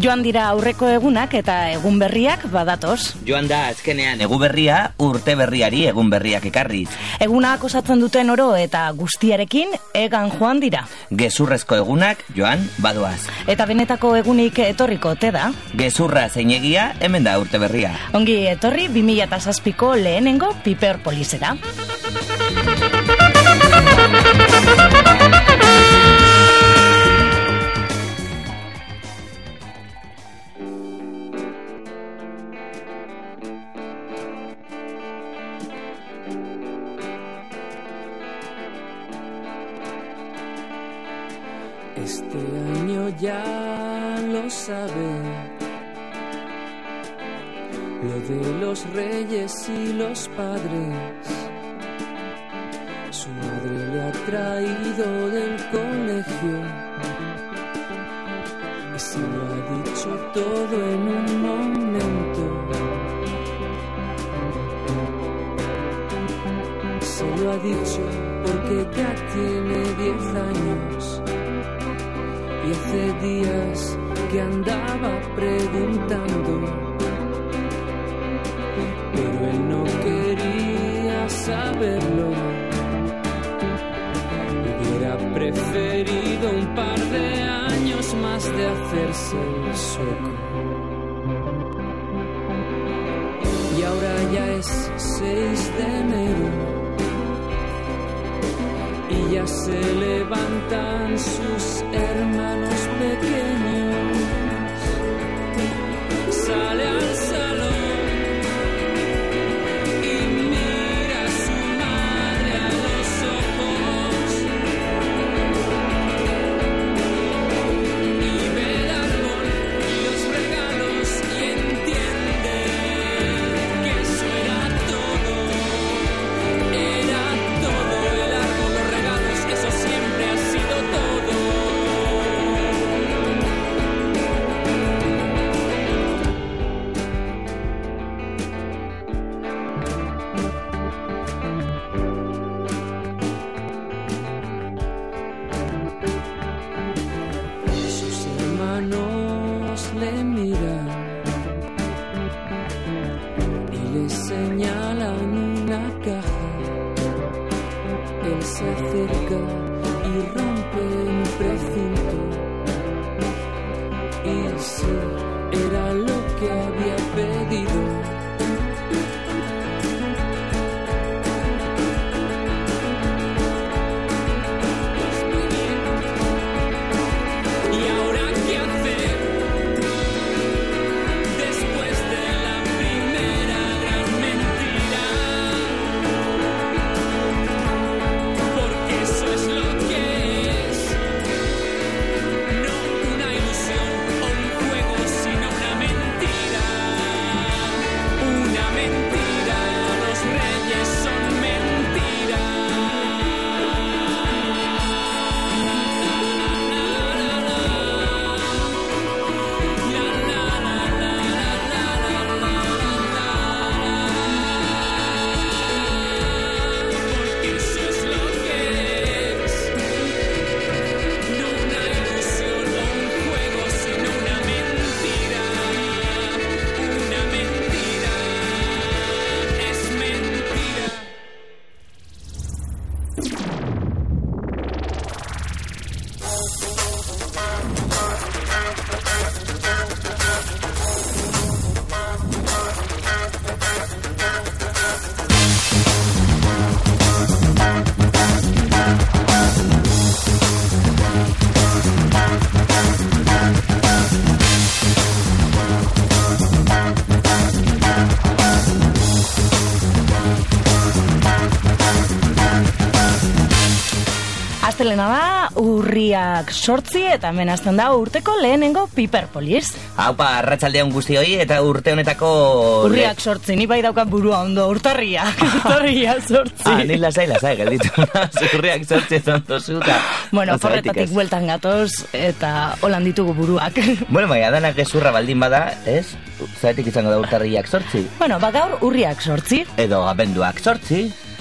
Joan dira aurreko egunak eta egun berriak badatoz. Joan da azkenean egu berria, urte berriari egun berriak ekarriz. Egunak osatzen duten oro eta guztiarekin egan joan dira. Gezurrezko egunak joan badoaz. Eta benetako egunik etorriko ote da. Gezurra zein egia hemen da urte berria. Ongi etorri 2007ko lehenengo Piperpolisera. Este año ya lo sabe, lo de los reyes y los padres. Su madre le ha traído del colegio y se lo ha dicho todo en un momento. Se lo ha dicho porque ya tiene 10 años. Y hace días que andaba preguntando, pero él no quería saberlo. Hubiera preferido un par de años más de hacerse el sueco. Y ahora ya es 6 de enero. Y ya se levantan sus hermanos pequeños. Sale al salón y mira a su madre a los ojos y ve el árbol y los regalos y entiende que eso era todo. Era todo el árbol. Eso siempre ha sido todo. Sus hermanos le miran y le señalan una caja. Él se acerca y rompe un precinto. Y sí, era lo que había pedido. ¿Y ahora qué hacer? Después de la primera gran mentira. Eso es lo que es, no una ilusión o un juego, sino una mentira. Una mentira, los reyes son mentira. Porque eso es lo que es. No una ilusión o un juego, sino una mentira. Una mentira es mentira. Astelena da, urriak 8 eta hemen hasten da urteko lehenengo Piperpolis. Haupa, arratsaldean guztioi eta urte honetako... Urriak 8, ni bai daukat burua ondo, urtarriak 8. Ni lasai, gelditu. Urriak 8 zonto zuta. Bueno, porretatik bueltan gatoz eta holan ditugu buruak. Bueno, bai, adanak gezurra baldin bada, ez? Zaitik izango da urtarriak 8. Bueno, gaur urriak 8. Edo abenduak 8.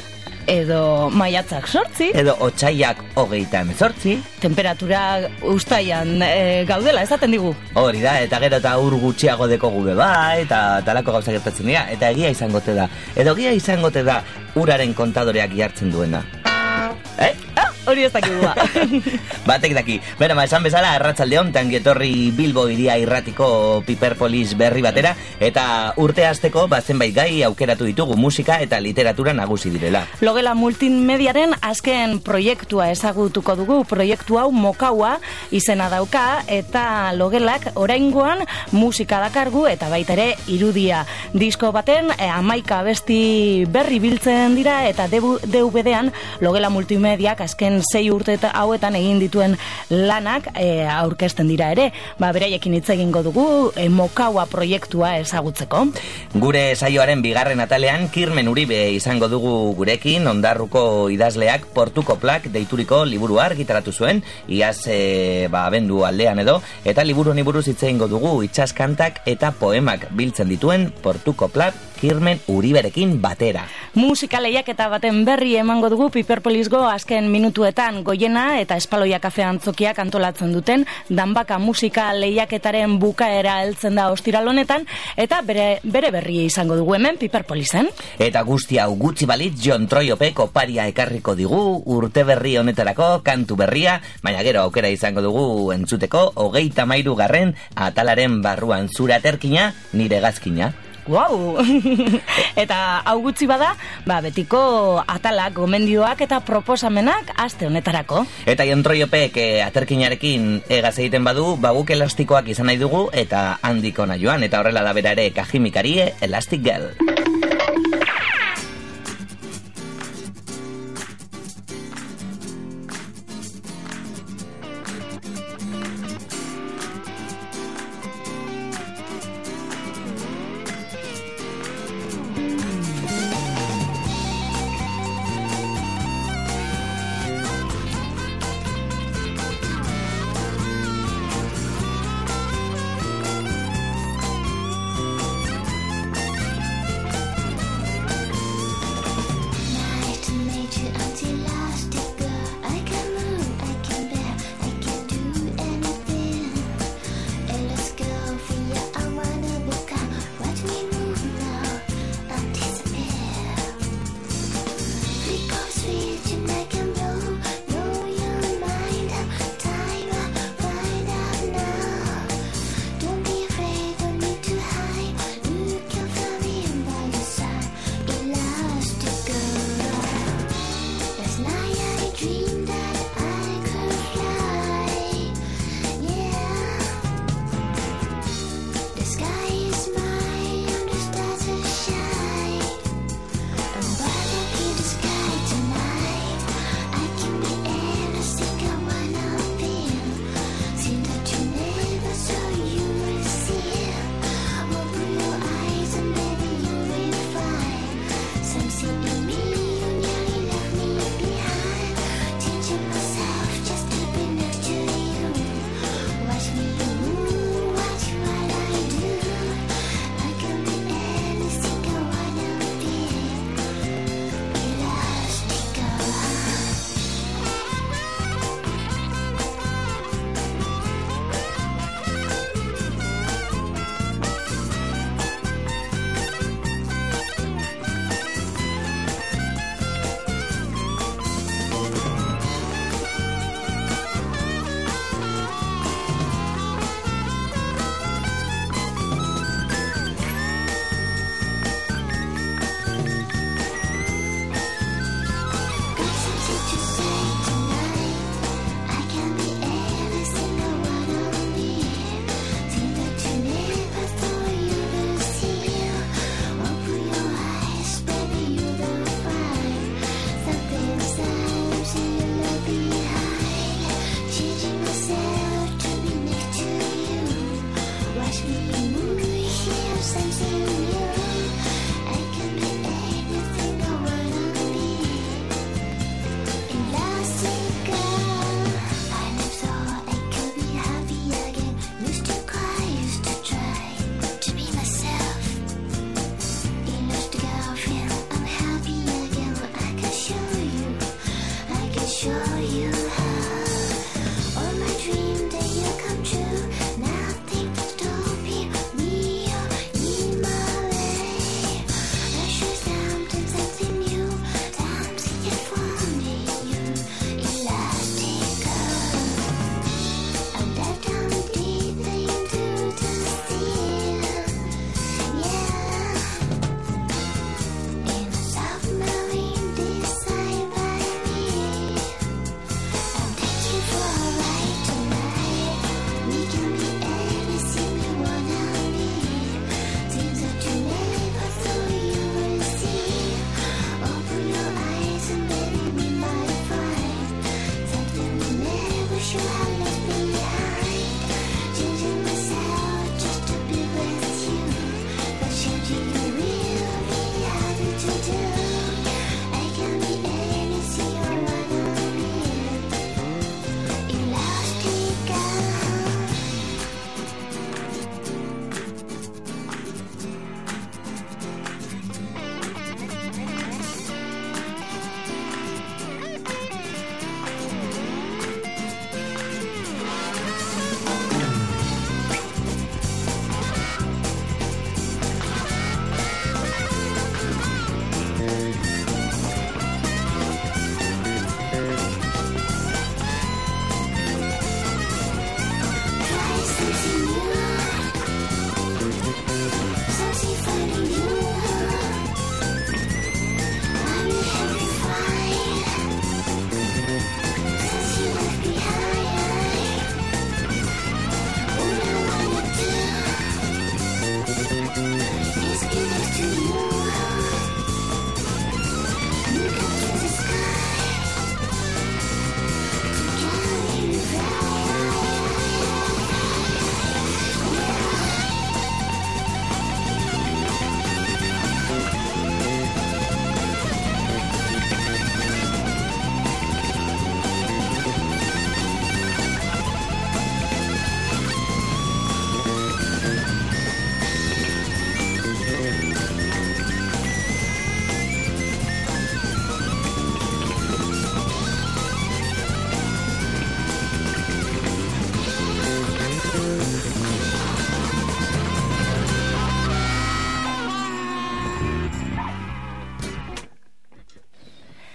edo maiatzak 8, edo otsaiak 38. Temperatura ustaian gaudela, esaten digu. Hori da, eta gero eta ur gutxiago dekogu beba, eta talako gauza gertatzen dira, eta egia izangote da. Edo egia izangote da uraren kontadoreak jartzen duena. Hori ez dakigua. Batek daki. Bera, esan bezala, arratsaldeon tangietorri Bilbo iria irratiko Piperpolis berri batera, eta urte hasteko zenbait gai aukeratu ditugu musika eta literatura nagusi direla. Logela multimediaren azken proiektua ezagutuko dugu. Proiektu hau Mokaua izena dauka, eta Logelak oraingoan musika dakargu eta baita ere irudia. Disko baten 11 abesti berri biltzen dira, eta DVD-an Logela multimediak azken 6 urte hauetan egin dituen lanak aurkezten dira ere. Beraiekin hitz egingo dugu Mokaua proiektua ezagutzeko. Gure saioaren bigarren atalean Kirmen Uribe izango dugu gurekin. Ondarruko idazleak Portuko Plak deituriko liburua argitaratu zuen, iaz abendu aldean edo, eta liburu honi buruz hitz egingo dugu itsaskantak eta poemak biltzen dituen Portuko Plak Kirmen Uriberekin batera. Musika lehiaketa baten berri emango dugu Piperpolisgo azken minutuetan. Goiena eta Espaloia Kafe Antzokiak antolatzen duten danbaka musika lehiaketaren bukaera heltzen da ostiral honetan, eta bere berria izango dugu hemen Piperpolisen. Eta guzti hau gutxi balitz Jon Troiopek oparia ekarriko digu urte berri honetarako kantu berria, baina gero aukera izango dugu entzuteko 33. atalaren barruan zure aterkina, nire gazkina. Wow! Eta hau gutxi bada, betiko atalak, gomendioak eta proposamenak aste honetarako. Eta Jon Troiopek aterkinarekin egaz egiten badu, guk elastikoak izan nahi dugu, eta handiko na joan, eta horrela da bera ere Kajimikari Elastic Girl.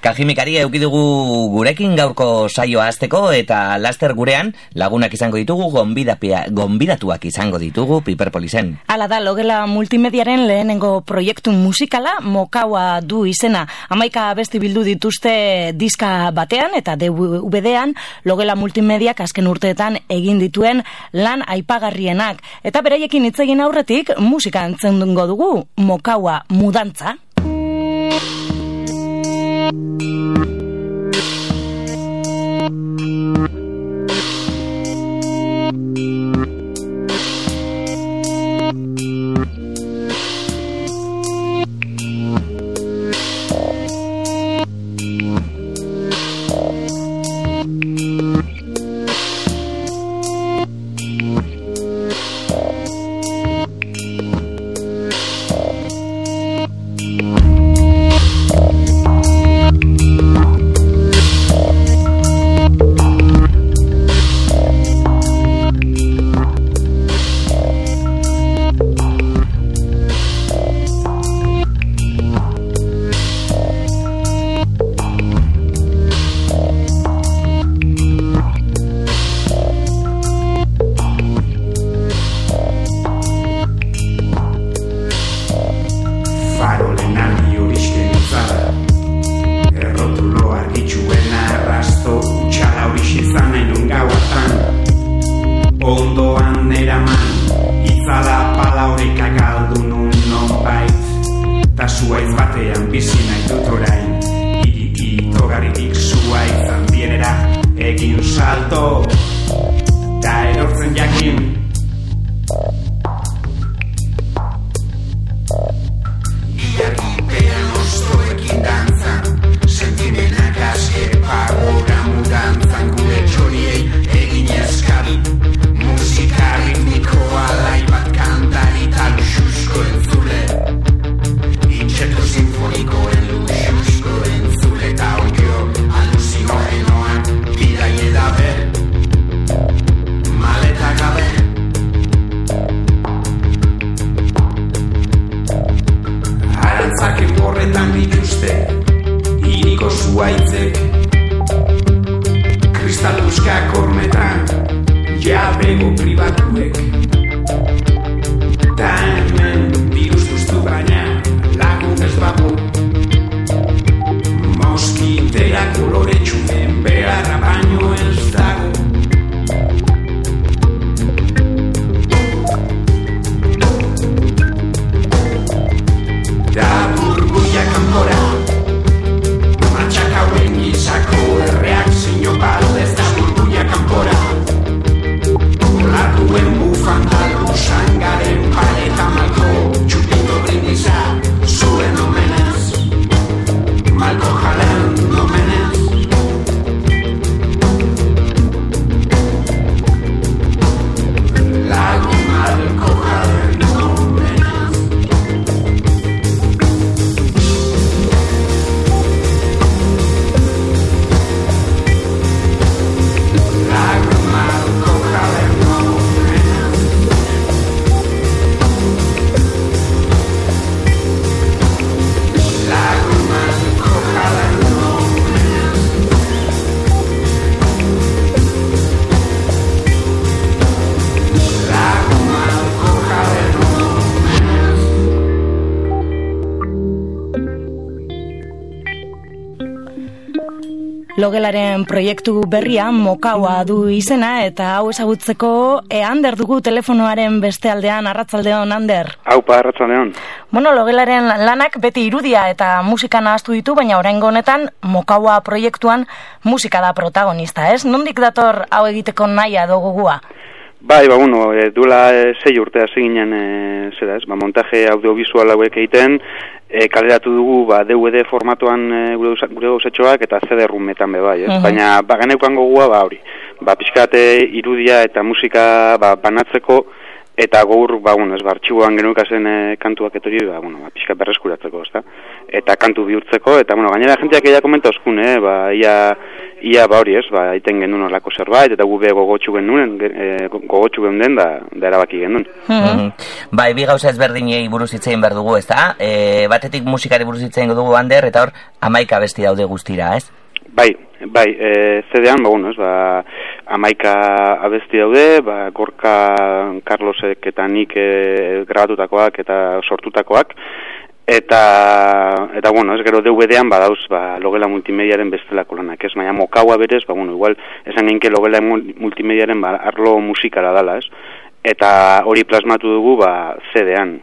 Kajimikari eukidugu gurekin gaurko saioa hasteko eta laster gurean lagunak izango ditugu, gonbidatuak izango ditugu Piperpolisen. Hala da, Logela Multimediaren lehenengo proiektu musikala Mokaua du izena. 11 abesti bildu dituzte diska batean eta DVD-an Logela Multimediak azken urteetan egin dituen lan aipagarrienak. Eta beraiekin hitz egin aurretik musika entzungo dugu, Mokaua Mudantza. Logelaren proiektu berria Mokaua du izena eta hau ezagutzeko Ander dugu telefonoaren beste aldean. Arratsaldeon, Ander. Aupa, arratsaldeon. Bueno, Logelaren lanak beti irudia eta musika nahaztu ditu, baina oraingo honetan Mokaua proiektuan musika da protagonista, ez? Nondik dator hau egiteko nahia edo gogua? Bai, duela 6 urte hasi ginen, montaje audiovisual hauek egiten, kaleratu dugu DVD formatuan gure gauzatxoak eta CD-rumetan bai, ez? Baina ganeukan gogua hori, pixkat irudia eta musika banatzeko eta gaur, artxiboan genukazen kantuak etori, pixkat berreskuratzeko, ezta? Eta kantu bihurtzeko, eta gainera jenteak eia komenta oskun, ia ia ba hori ez, ba aiten genuen horlako zerbait, eta gube gogotxu genuen, gogotxu geunden da erabaki genuen. Bai, bi gauza ezberdinei buruz hitz egin behar dugu, ezta? Batetik musikari buruz hitz egin dugu, Ander, eta hor 11 abesti daude guztira, ez? Bai, CD-an, ba, bueno, ez, ba, 11 abesti daude, ba, Gorka Carlosek eta nik grabatutakoak eta sortutakoak, eta bueno, ez gero DVD-an badauz, ba, Logela Multimediaren bestelako lanak, ez, baina Mokaua berez, ba, bueno, igual, esan genke Logela Multimediaren, ba, arlo musikara dala, ez, eta hori plasmatu dugu, ba, CD-an.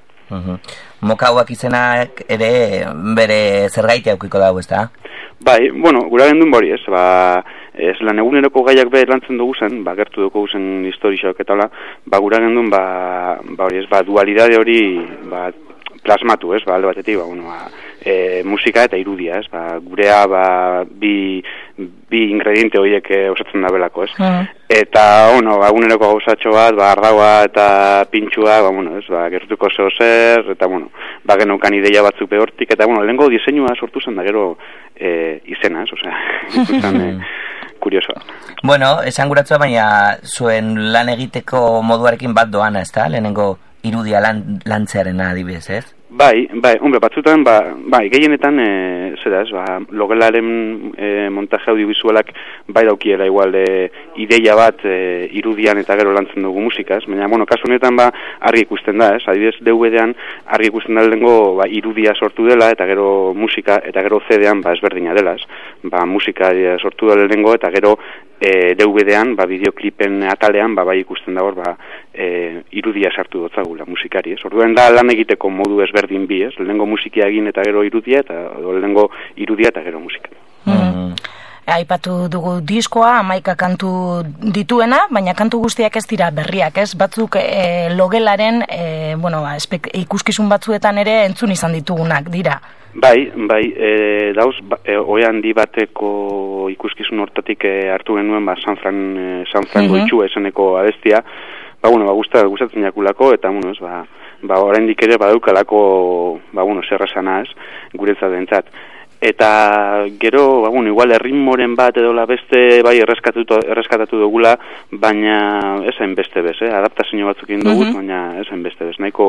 Mokauak izenak ere bere zergaitea aukiko dago, ez da? Bai, bueno, gura gendun hori, ez, ba, lan eguneroko gaiak be lantzen dugu zen, ba, gertu dugu zen historixok eta ba, gura gendun, ba, hori, ez, ba, dualidade hori, ba, plasmatu, ez, ba, alde batetik, ba, bueno, ba, musika eta irudia, ez, ba, gurea, ba, bi ingrediente horiek osatzen da belako, ez, eta, bueno, ba, eguneroko gauzatxo bat, ba, ardaua eta pintxua, ba, bueno, ez, ba, gertuko zer, eta, bueno, ba, genaukan ideia batzuk behortik, eta, bueno, lehenko diseinua sortu zen da gero izena, ez, osea, ikusten kuriosoa. Bueno, esan guratzua, baina zuen lan egiteko moduarekin bat doana, ez da, lehenengo irudia lantzearen adibidez, ez? Bai, hombre, batzutan, bai, gehienetan, zera ez, ba, Logelaren montaje audiovisualak bai daukiela igual ideia bat irudian eta gero lantzen dugu musikaz, baina, bueno, kasu honetan, ba, argi ikusten da, ez, adibidez, DVD-an argi ikusten da lehengo, ba, irudia sortu dela, eta gero musika, eta gero CD-an, ba, ezberdina dela, ez, ba, musika sortu dela lehengo, eta gero DVD-an, ba, bideoklipen atalean, ba, bai ikusten da hor, ba, irudia sartu dotzagula musikari, ez, orduan da lan egiteko modu ezberdin bi, ez, lehengo musikia egin eta gero irudia, eta lehengo irudia eta gero musika. Aipatu dugu diskoa, 11 kantu dituena, baina kantu guztiak ez dira berriak, ez? Batzuk Logelaren, bueno, ikuskizun batzuetan ere entzun izan ditugunak dira. Bai, dauz, oe handi bateko ikuskizun hortatik hartu genuen, ba, San Frango itxua esaneko abestia, ba, bueno, ba, gustatzen jakulako, eta, bueno, ez, ba, oraindik ere badaukalako, ba, bueno, zerrazana, ez, guretzat dentzat. Eta gero, ba, bueno, igual erritmoren bat edo la beste bai erreskatatu dugula, baina ez hainbeste bez, adaptazio batzuk egin dugu, baina ez hainbeste bez, nahiko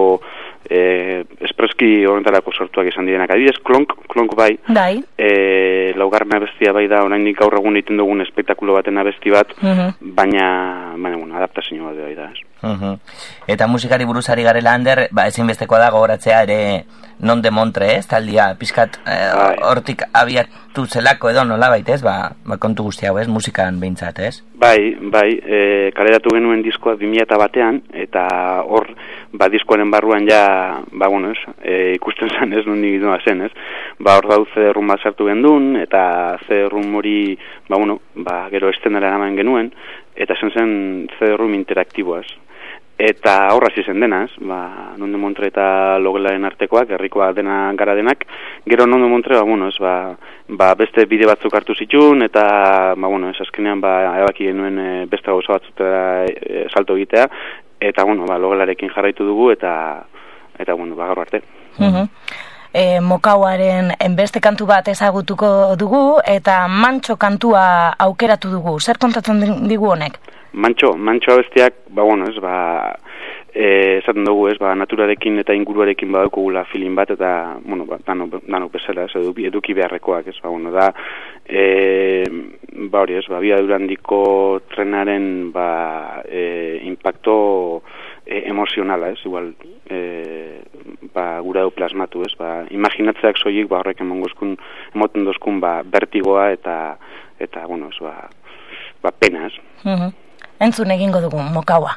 espreski horretarako sortuak izan direnak. Adibidez, klonk bai, laugarren abestia bai da, oraindik gaur egun egiten dugun espektakulo baten abesti bat, baina bueno, adaptazio bat bai da, ez. Eta musikari buruzari garela, Ander, ba, ezinbestekoa da gogoratzea ere Non de Montre, ez, taldia, pixkat hortik abiatu zelako edo nola baita, ez, ba, kontu guzti hau, ez, musikan behintzat, ez? Bai, kaleratu genuen diskoa 2001an, eta hor, ba, diskoaren barruan ja, ba, bueno, ez, ikusten zen, ez, nondik doa zen, ez, ba, hor dauz CD-ROM bat sartu gendun, eta CD-ROM hori, ba, bueno, ba, gero estenara eraman genuen, eta zen CD-ROM interaktiboaz. Eta horraz izen denaz, ba, Non de Montre eta Logelaren artekoak, herrikoa dena gara denak, gero Non de Montre, ba, bueno, ez, ba, beste bide batzuk hartu zituen, eta, ba, bueno, ez azkenean, ba, ebaki genuen beste gauza batzutera salto egitea, eta, bueno, ba, Logelarekin jarraitu dugu, eta bueno, ba, gaur arte. Mokauaren beste kantu bat ezagutuko dugu, eta Mantxo kantua aukeratu dugu. Zer kontatzen digu honek? Mantxo abestiak, ba, bueno, ez, ba, esaten dugu, ez, ba, naturarekin eta inguruarekin badaukugula feeling bat, eta, bueno, ba, danok bezala, ez, eduki beharrekoak, ez, ba, bueno, da, ba, hori, ez, ba, Abiadura handiko trenaren, ba, impacto emozionala, ez, igual, ba, gura du plasmatu, ez, ba, imaginatzeak soilik, ba, horrek emoten dozkun, ba, bertigoa, eta, bueno, ez, ba, pena, ez. Entzun egingo dugu, Mokaua.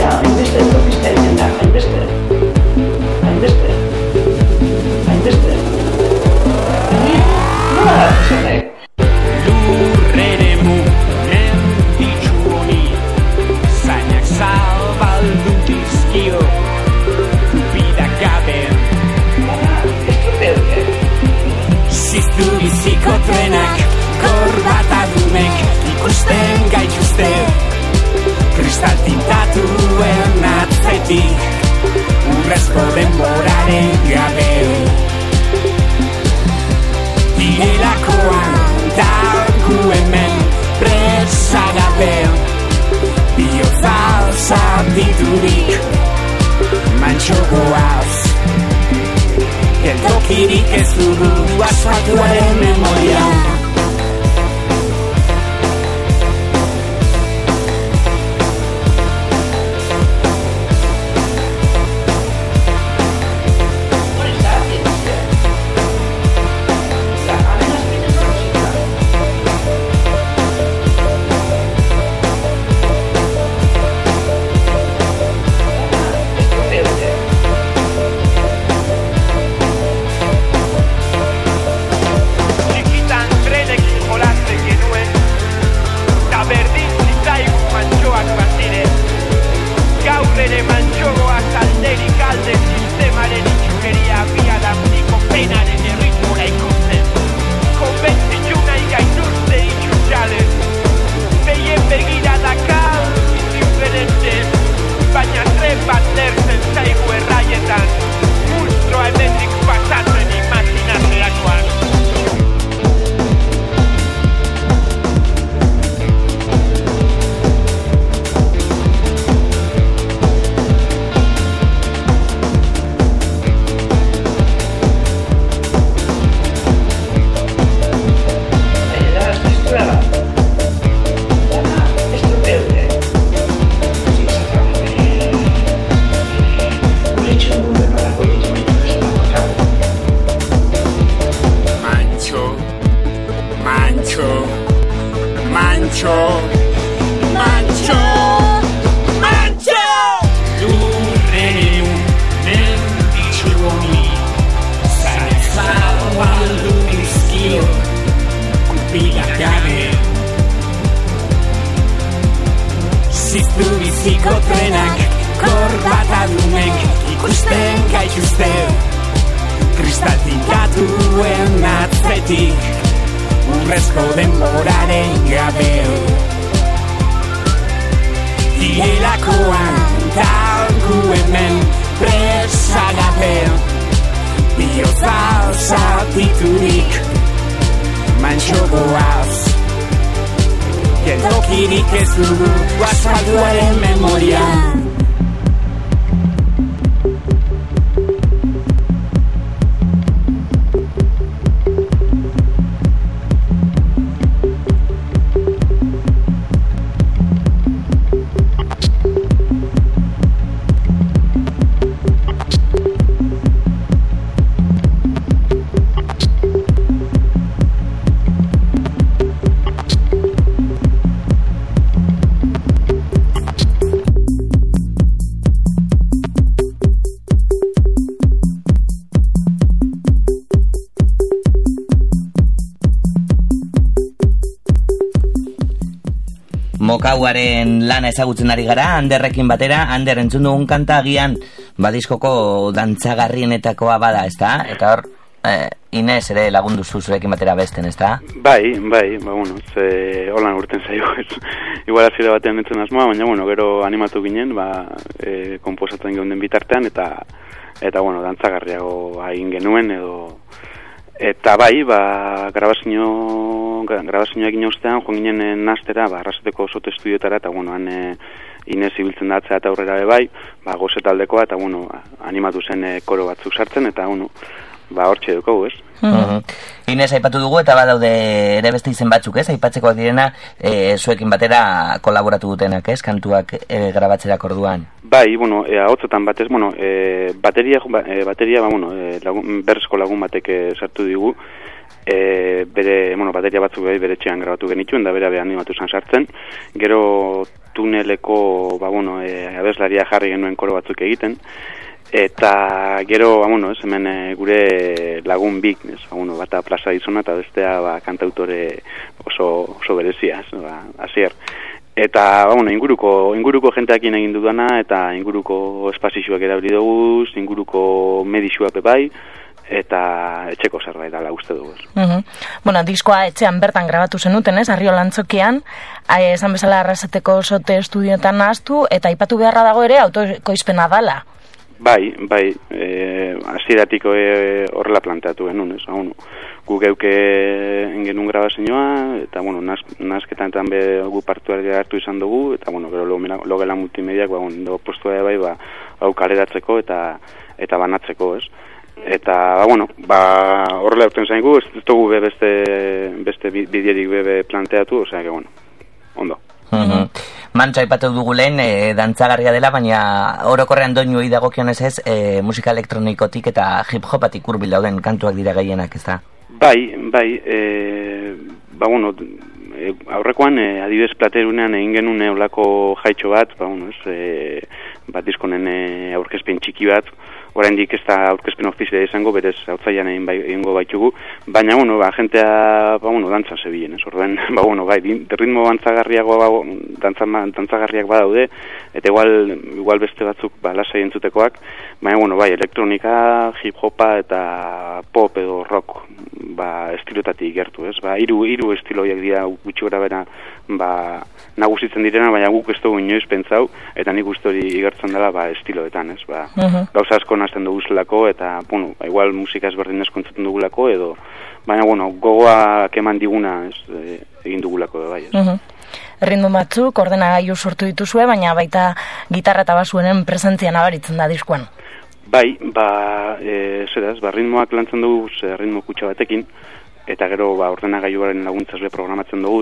hainbeste topiztea egiten da, hainbeste. Nola da, zenek? Lurrere munen ditxu honi, zainak zabaldu dizkio, kupidak gabe. Ez dute dute. Ziztu biziko trenak, korbatadunek, ikusten gaituzte, kristal tintatuen atzetik, urrezko denboraren gabe. Direlakoan dauku hemen presagabe, bihotza zatiturik mantxogoaz. Geltokirik ez dugu asfaltuaren memoria. Mokauaren lana ezagutzen ari gara, Anderrekin batera. Ander, entzun dugun kanta agian badiskoko dantzagarrienetakoa bada, ezta? Eta hor, Ines ere lagundu zurekin batera besten, ezta? Bai, bueno, holan urten zaio, igual hasiera batean entzun asmoa, baina, bueno, gero animatu ginen, komposatzen geunden bitartean, eta bueno, dantzagarriago egin genuen, eta bai, grabazioa egin ostean, joan ginen nastera, Arrasateko Soto Estudioetara, eta bueno, han Ines ibiltzen datzea eta aurrera bai, goze taldekoa, eta bueno, animatu zen koro batzuk sartzen, eta bueno, hortxe dugu, ez? Ines aipatu dugu, eta badaude ere beste izen batzuk, ez? Aipatzekoak direna, zuekin batera kolaboratu dutenak, ez? Kantuak grabatzerak orduan. Bai, bueno, ahotsetan batez, bueno, bateria, berrezko lagun batek sartu digu, bateria batzuk bere etxean grabatu genituen, da bere animatu zen sartzen, gero tuneleko, abeslaria jarri genuen koro batzuk egiten, eta gero, hemen gure lagun bik, bata plaza izuna eta bestea kantautore oso berezia, Asier. Eta, inguruko jenteakin egin dudana, eta inguruko espazioak erabili dugu, inguruko medixua bai, eta etxeko zerbait dela uste dugu. Diskoa etxean bertan grabatu zenuten, Arriola Antzokian, esan bezala Arrasateko Sote estudioetan nahaztu, eta aipatu beharra dago ere autokoizpena dala. Bai, hasieratik horrela planteatu genuen, gu geuke genuen grabazioa, eta, nazketan gu partuari hartu izan dugu, eta, gero logela multimediak, postua bai, hau kaleratzeko eta banatzeko, ez? Eta, horrela urten zaingu, ez dugu beste biderik bebe planteatu, osea, ondo. Mantxa aipatu dugu lehen, dantzagarria dela, baina orokorrean doinuei dagokionez ez, musika elektronikotik eta hip-hopatik hurbil dauden kantuak dira gehienak, ez da? Bai, aurrekoan, adibidez Platerunean egin genuen olako jaitxo bat, diskonen aurkezpen txiki bat, oraindik ez da aurkezpen ofiziala izango, berez hautzaian egingo baitugu, baina, jentea, dantza zebilen, ez orduan, ritmo dantzagarriak badaude, eta igual beste batzuk lasai entzutekoak, baina, elektronika, hip-hopa eta pop edo rock, estilotatik gertu, ez? Hiru estiloiak dira gutxi gora bera, nagusitzen direna, baina guk ez dugu inoiz pentsau, eta nik uste hori igertzen dela, estiloetan, ez? Gauza asko nazten duguzlako, eta, igual musika ezberdin eskontzuten dugulako, edo, baina, gogoa keman diguna, ez, egin dugulako, bai, ez? Ritmo batzuk, ordenagailu sortu dituzue, baina baita gitarra eta basuenen presentzia nabaritzen da diskoan. Bai, ritmoak lantzen dugu, ritmo kutxa batekin, eta gero ordenagailuaren laguntzaz programatzen dugu,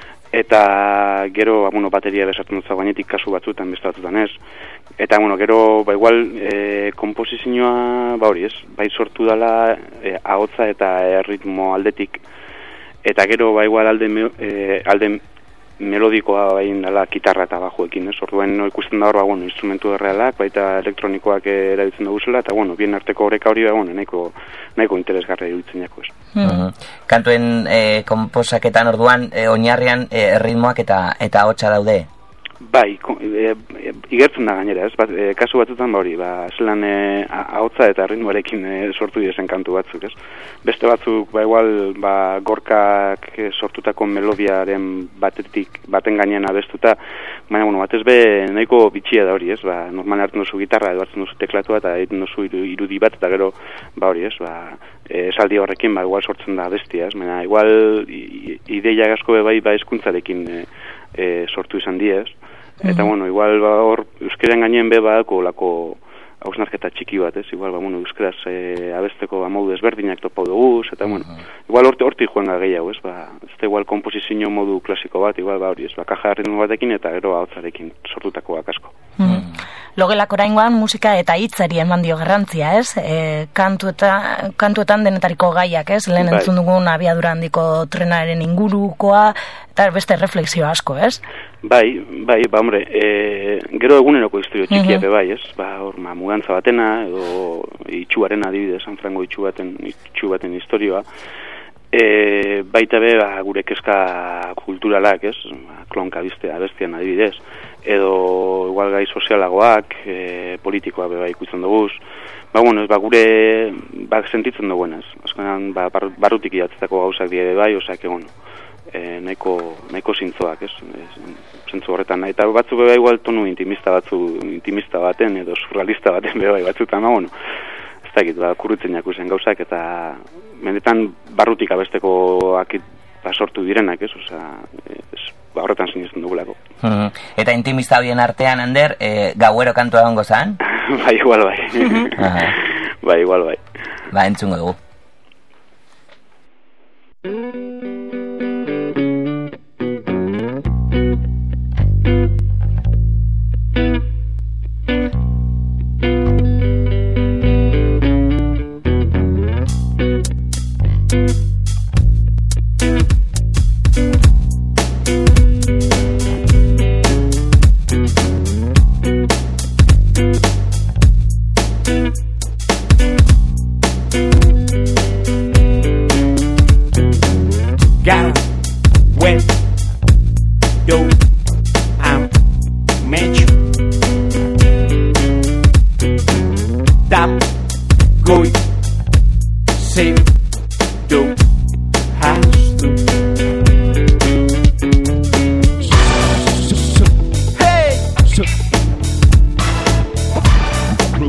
eta gero bateria besartzen dut gainetik kasu batzuetan beste batzuetan ez. Eta gero igual komposizioa hori ez, bai sortu dela ahotsa eta ritmo aldetik, eta gero igual alde melodikoa bain dela gitarra eta bajuekin, ez? Orduan ikusten da hor instrumentu errealak, baita elektronikoak erabiltzen duguzela, eta bien arteko oreka hori nahiko interesgarria iruditzen jako, ez? Kantuen konposaketan orduan oinarrian ritmoak eta ahotsa daude? Bai, igertzen da gainera, ez? Kasu batzutan zelan ahotsa eta ritmoarekin sortu diren kantu batzuk, ez? Beste batzuk, igual, gorkak sortutako melodiaren baten gainean abestuta, baina, batez be, nahiko bitxia da hori, ez? Normal hartzen duzu gitarra, edo hartzen duzu teklatua, eta egiten duzu irudi bat, eta gero, hori, ez? Esaldi horrekin, igual sortzen da bestia, ez? Baina, igual, ideia asko bai hizkuntzarekin sortu izan diez, eta, igual, hor, euskaren gainen lako hausnarketa txiki bat, ez? Igual, euskaraz abesteko modu ezberdinak topau dugu, eta, igual hortik joan gehiago, ez? Ez da igual komposizio modu klasiko bat, igual, hori, ez? Kaja ritmo batekin eta gero ahotsarekin sortutakoak asko. Logelak oraingoan musika eta hitzari eman dio garrantzia, ez? Kantuetan denetariko gaiak, ez? Lehen entzun dugun abiadura handiko trenaren ingurukoa, eta beste refleksio asko, ez? Bai, hombre, gero eguneroko historio txikiak bai, ez? Hor, mugantza batena, edo itxuaren adibidez, San Frango itxu baten historioa, baita be, gure kezka kulturalak, ez? Klonka abestian adibidez, edo igual gai sozialagoak, politikoak beba ikutzen dugu, gure sentitzen duguenez. Azkenean, barrutik idatzetako gauzak dire bai, osak egon, nahiko zintzoak, ez? Zentzu horretan, eta batzu beba igual tonu intimista baten, edo surrealista baten beba batzutan, ez dakit, kurritzen jakuzen gauzak, eta benetan barrutik abesteko sortu direnak, ez? Horretan sinesten dugulako. Eta intimista horien artean, Ander, gauero kantua gongo zan? Igual bai. Igual bai. Entzungo dugu.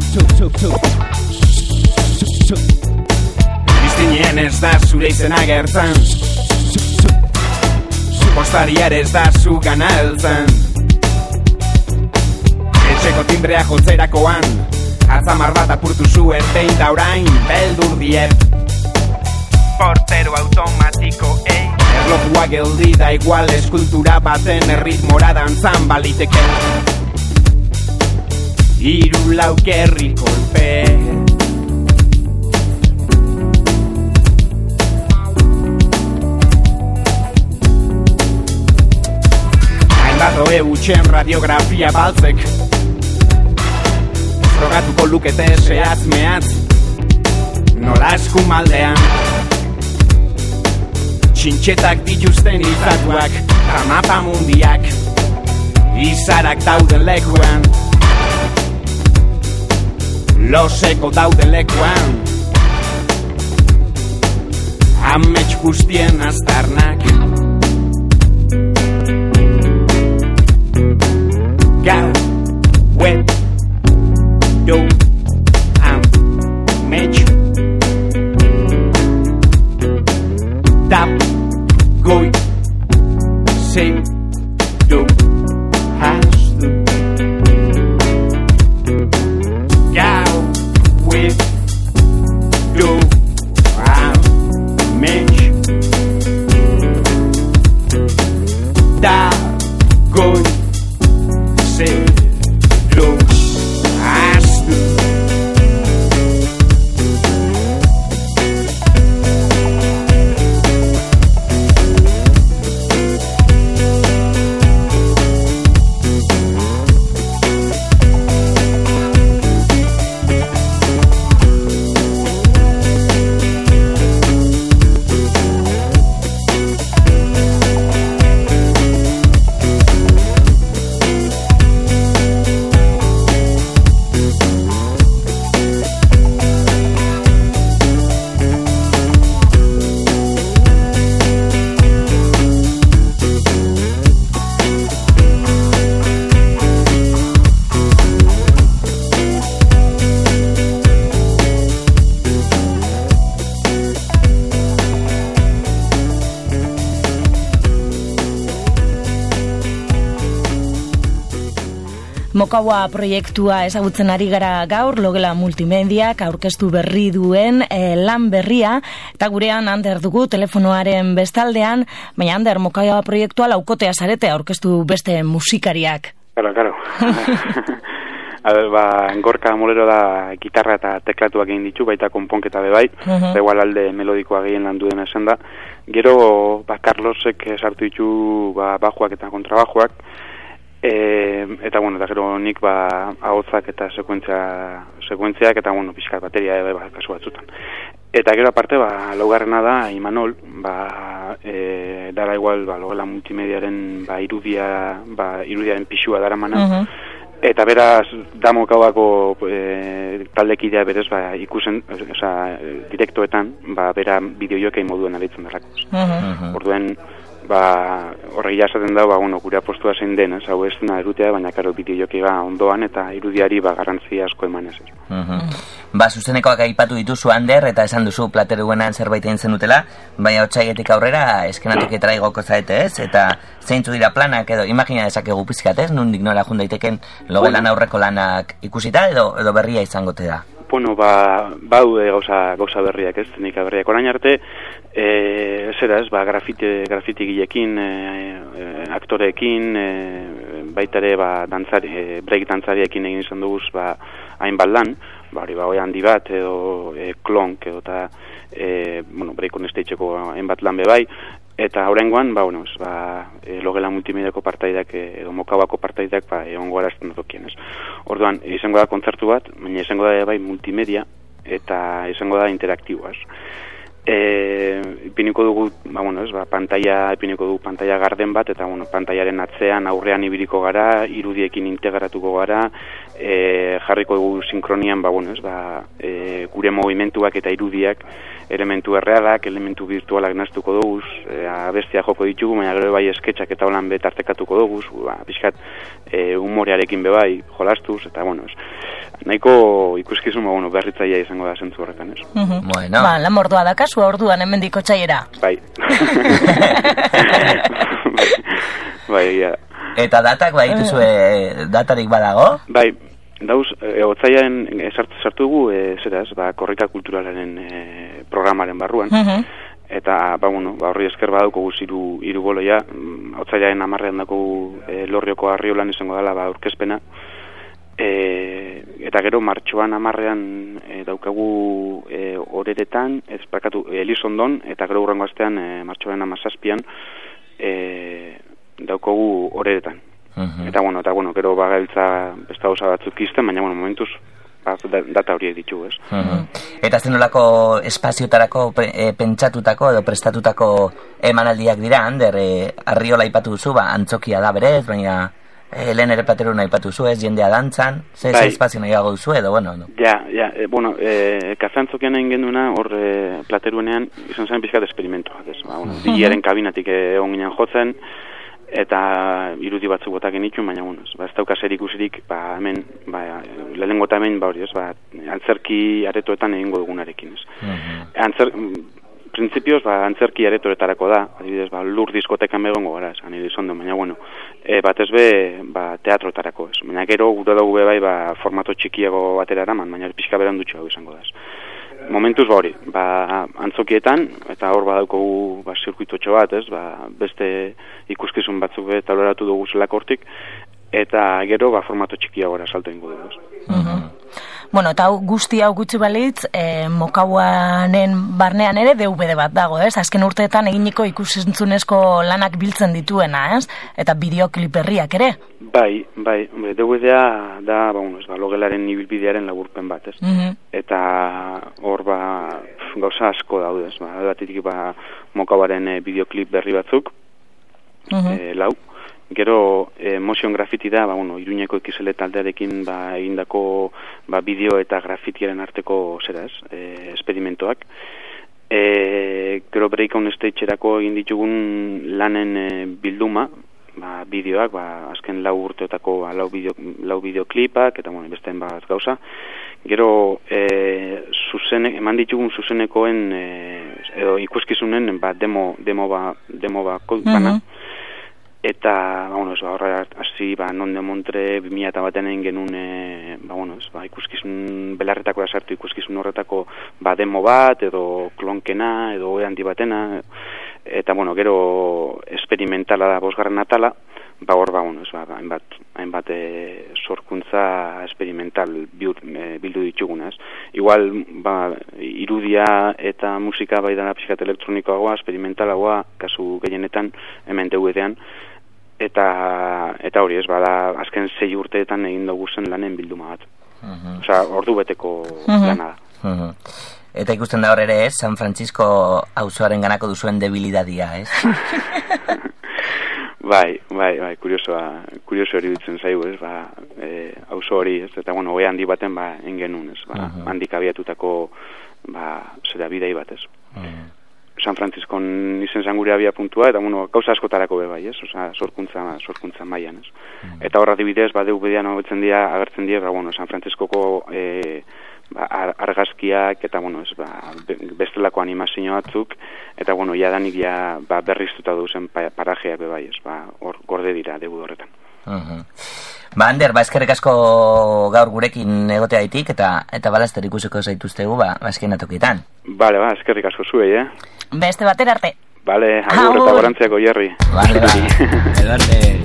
Biztinien ez da zure izena gertzen, postaria ere ez da zu gana heltzen. Etxeko timbrea jotzerakoan, atzamar bat apurtu zuen behin da orain beldur diet. Portero automatiko, erlojua geldi da igual eskultura baten erritmora dantzan baliteke. Hiru lau gerri kolpe. Hainbat utxen radiografia baltzek, frogatuko lukete zehatz mehatz, nola eskumaldean. Txintxetak dituzten izatuak, ramapa mundiak, izarak dauden lekuan, loseko dauden lekuan, amets guztien aztarnak. Gau, wet, do, amets, tap, goi, sei, do, hastu. Gau, wet, do, amets, tap, goi, sei, do, hastu. Mokaua proiektua ezagutzen ari gara gaur, Logela Multimediak aurkeztu berri duen lan berria, eta gurean Ander dugu telefonoaren bestaldean, baina Ander, Mokaua proiektua laukotea zarete aurkeztu beste musikariak. Claro. A ver, Gorka Molero da gitarra eta teklatuak egin ditu, baita konponketa bebai, igual alde melodikoa gehien lan duen esan da. Gero, Carlosek sartu ditu bajuak eta kontrabajuak, eta bueno, eta gero nik ahotsak eta sekuentziak eta bueno, pixkat bateria kasu batzutan. Eta gero aparte, laugarrena da Imanol, dara igual Logela Multimediaren irudiaren pixua daramana. Eta beraz, Damokauako taldekidea berez, ikusen, direktoetan, bera bideojokein moduen aritzen darako. Orduen, horregia esaten da, gure apostua zein den, hau ez dena erutea, baina karo bideojokei ondoan, eta irudiari garrantzia asko emanez. Zuzenekoak aipatu dituzu, Ander, eta esan duzu Plateruenan zerbait egin zenutela, baina otsailetik aurrera eskenatiketara igoko zaete, ez? Eta zeintzu dira planak, edo imagina dezakegu pizkat, ez? Nundik nora jun daiteken Logelan aurreko lanak ikusita, edo berria izango te da? Bueno, baude gauza berriak, ez? Nika berriak orain arte, grafiti gilekin, aktoreekin, baitare break dantzariekin egin izan dugu hainbat lan, handi bat, edo klonk, edo eta break on stageeko hainbat lan bebai, eta horrengoan, Logela Multimediako partaidak, edo Mokauako partaidak, egongo arazten dutokien, ez? Orduan, izango da kontzertu bat, baina izango da multimedia, eta izango da interaktiboaz. Ipiniko dugu, ipiniko dugu pantalla garden bat, eta pantaiaren atzean aurrean ibiliko gara, irudiekin integratuko gara, jarriko dugu sinkronian, gure movimentuak eta irudiak, elementu errealak, elementu virtualak naztuko dugu, abestia joko ditugu, baina gero bai esketxak eta holan betartekatuko dugu, pixkat humorearekin bebai jolastuz, eta nahiko ikuskizun berritzailea izango da zentzu horretan, ez? Bueno. Ba, lan mordua da kasu, orduan hemendik otsaiera. Bai. Bai, ja. Eta datak badituzue datarik badago? Bai, dauz, otsaiaren sartu dugu, zeraz, korrika kulturalaren programaren barruan. Eta, horri esker badaukogu hiru boloia, otsaiaren 10ean daukogu Lorrioko Arriolan izango dela aurkezpena. Eta gero martxoan 10ean daukagu Oreretan, Elizondon, eta gero hurrengo astean martxoan 17ean daukagu Oreretan. Eta gero bagabiltza beste gauza batzuk izten, baina momentuz data horiek ditugu, ez? Eta zenolako espaziotarako pentsatutako edo prestatutako emanaldiak dira, Ander, Arriola aipatu duzu, antzokia da berez, baina lehen ere plateruna aipatu zu, ez jendea dantzan, ze espazio nahiago duzu edo, bueno. Ja, kafe antzokian egin genduna, hor plateruenean izan zen pizkat esperimentoak, ez? Digiaren kabinatik egon ginen jotzen, eta irudi batzuk botak genituen, baina ez dauka zer ikusirik, hemen, lehenengo eta hemen, antzerki aretoetan egingo dugunarekin, ez? Printzipioz, antzerki aretoetarako da, adibidez, lur diskotekan begongo gara, esan Elizondo, baina, batez be, teatroetarako, ez? Baina gero, gure dugu bai, formato txikiago batera eraman, baina pixka berandutxo hau izango da, ez? Momentuz hori, antzokietan, eta hor badaukogu zirkuitotxo bat, ez? Beste ikuskizun batzuk taleratu dugu zelako hortik, eta gero formato txikiagora salto ingo dugu, ez? Bueno, eta guzti hau gutxi balitz, Mokauanen barnean ere DVD bat dago, ez? Azken urteetan eginiko ikusentzunezko lanak biltzen dituena, ez? Eta bideoklip berriak ere? Bai, DVD-a da, logelaren ibilbidearen laburpen bat, ez? Eta hor gauza asko daude, ez? Batetik Mokauaren bideoklip berri batzuk, lau. Gero motion graffiti da, Iruñeko XL taldearekin egindako bideo eta grafitiaren arteko esperimentoak. Gero Break on Stage-erako egin ditugun lanen bilduma, bideoak, azken 4 urteotako 4 bideoklipak, eta besteen gauza. Gero eman ditugun zuzenekoen edo ikuskizunen demo bana. Eta, horra hasi, non de Montre 2001 egin genuen, ikuskizun belarretako sartu ikuskizun horretako demo bat, edo klonkena, edo handi batena, eta, gero esperimentala da 5. atala, hor, hainbat sorkuntza experimental bildu ditugunaz. Igual, irudia eta musika dara pixkat elektronikoagoa, experimentalagoa, kasu gehienetan, hemen DVD-an, eta hori ez, azken 6 urteetan egin dugu zen lanen bilduma bat. Osa, ordu beteko lana da. Eta ikusten da hor ere ez, San Francisco auzoaren ganako duzuen debilidadia, ez? Bai, kurioso hori ditzen zaigu, ez, auzo hori, ez, eta, oe handi baten, engenun, ez, handik abiatutako, bidei bat, ez. San Franciscon izen zan gure abia puntua, eta, gauza askotarako bai, ez, oza, sorkuntza mailan, ez. Eta horra dibidez, DVD-an agertzen dira, San Franciscoko argazkiak, eta, bestelako animazio batzuk, eta, jadanik berriztuta duzen parajeak bai, ez, hor gorde dira DVD horretan. Ander, eskerrik asko gaur gurekin egotea ditik, eta balazter ikusiko zaituztegu, azken atokietan. Bale, eskerrik asko zuei, Beste batera arte. Bale, agur eta gorantziako Jerry. Bale, edo arte.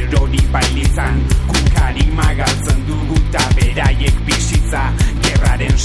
Kukari magaltzen dugu ta beraiek bizitza, gerraren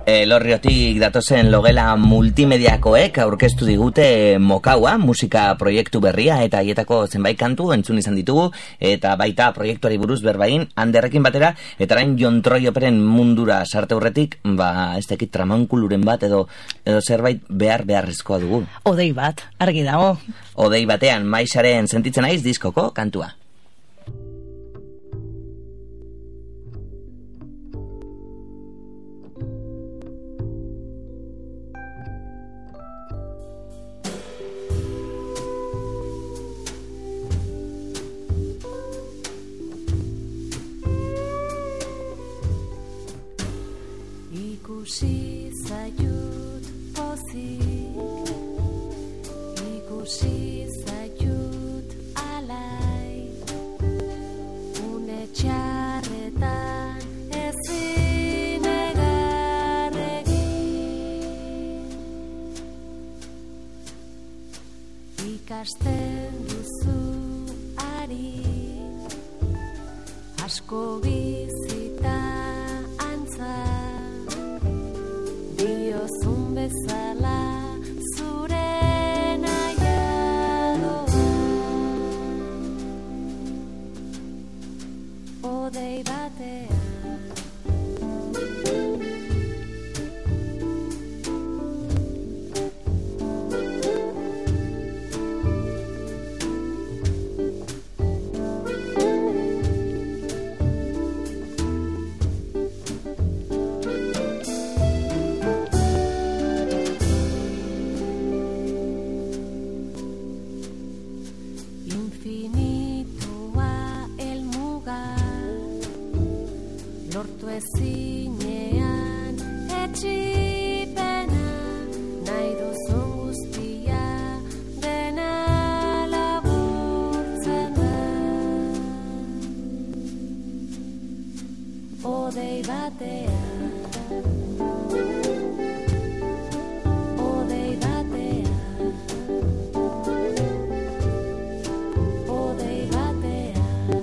Lorriotik datozen logela multimediakoek aurkeztu digute Mokaua, musika proiektu berria, eta haietako zenbait kantu entzun izan ditugu, eta baita proiektuari buruz berbain Anderrekin batera, eta orain Jon Troioperen mundura sarte horretik, ez dakit tramankuluren bat edo zerbait beharrezkoa dugu. Odei bat, argi dago. Odei batean Maixaren Sentitzen naiz diskoko kantua. Ikusi zaiut pozik, ikusi zaiut alai, une txarretan ezin egar egin. Ikasten duzu ari, asko bizita antza, diozun bezala zure nahiagoa. Odei batean ezinean etxipena, nahi duzun guztia dena laburtzen da. Odei batean, odei batean, odei batean.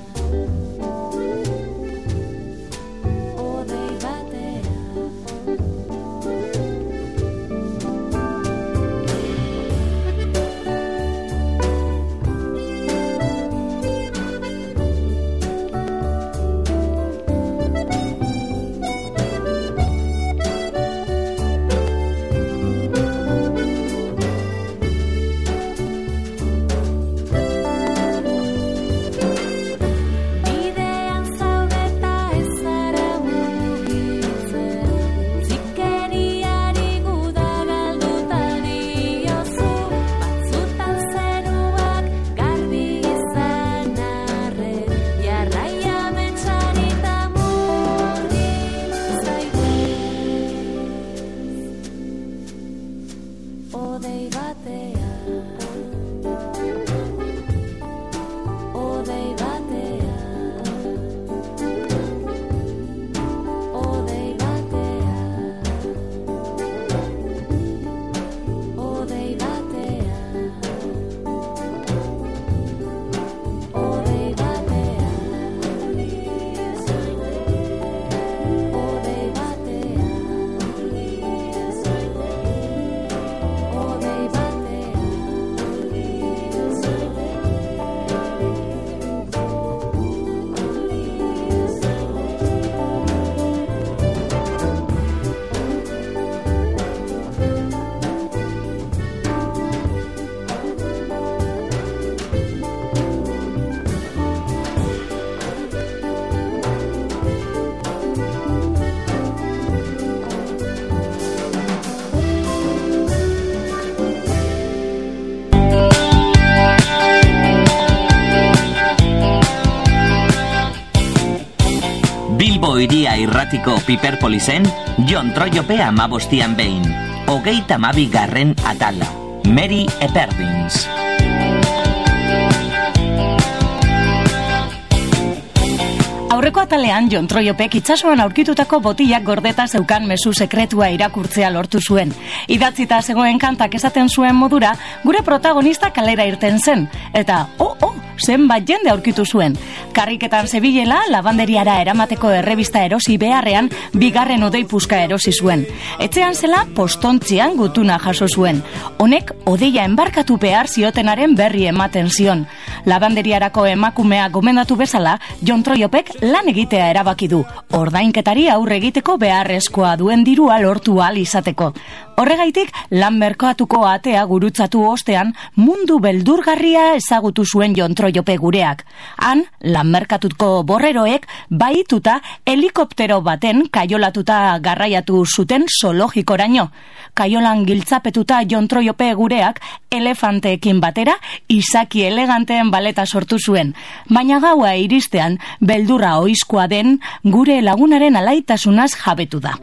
Iria irratiko Piperpolisen, Jon Troiope 15 behin, 32. atala, Mary Eperdins. Aurreko atalean Jon Troiopek itsasoan aurkitutako botilak gordeta zeukan mezu sekretua irakurtzea lortu zuen. Idatzita zegoen kantak esaten zuen modura, gure protagonista kalera irten zen, eta zenbat jende aurkitu zuen. Karriketan zebilela, labanderiara eramateko errebista erosi beharrean, bigarren odeipuska erosi zuen. Etxean zela, postontzian gutuna jaso zuen. Honek, odeia enbarkatu behar ziotenaren berri ematen zion. Labanderiarako emakumea gomendatu bezala, Jon Troiopek lan egitea erabaki du. Ordainketari aurre egiteko beharrezkoa duen dirua lortu ahal izateko. Horregaitik, lan merkatuko atea gurutzatu ostean, mundu beldurgarria ezagutu zuen Jon Troiope gureak. Han, lan merkatuko borreroek, bahituta helikoptero baten kaiolatuta garraiatu zuten zoologikoraino. Kaiolan giltzapetuta Jon Troiope gureak, elefanteekin batera, izaki eleganteen baleta sortu zuen. Baina gaua iristean, beldurra oizkoa den, gure lagunaren alaitasunaz jabetu da.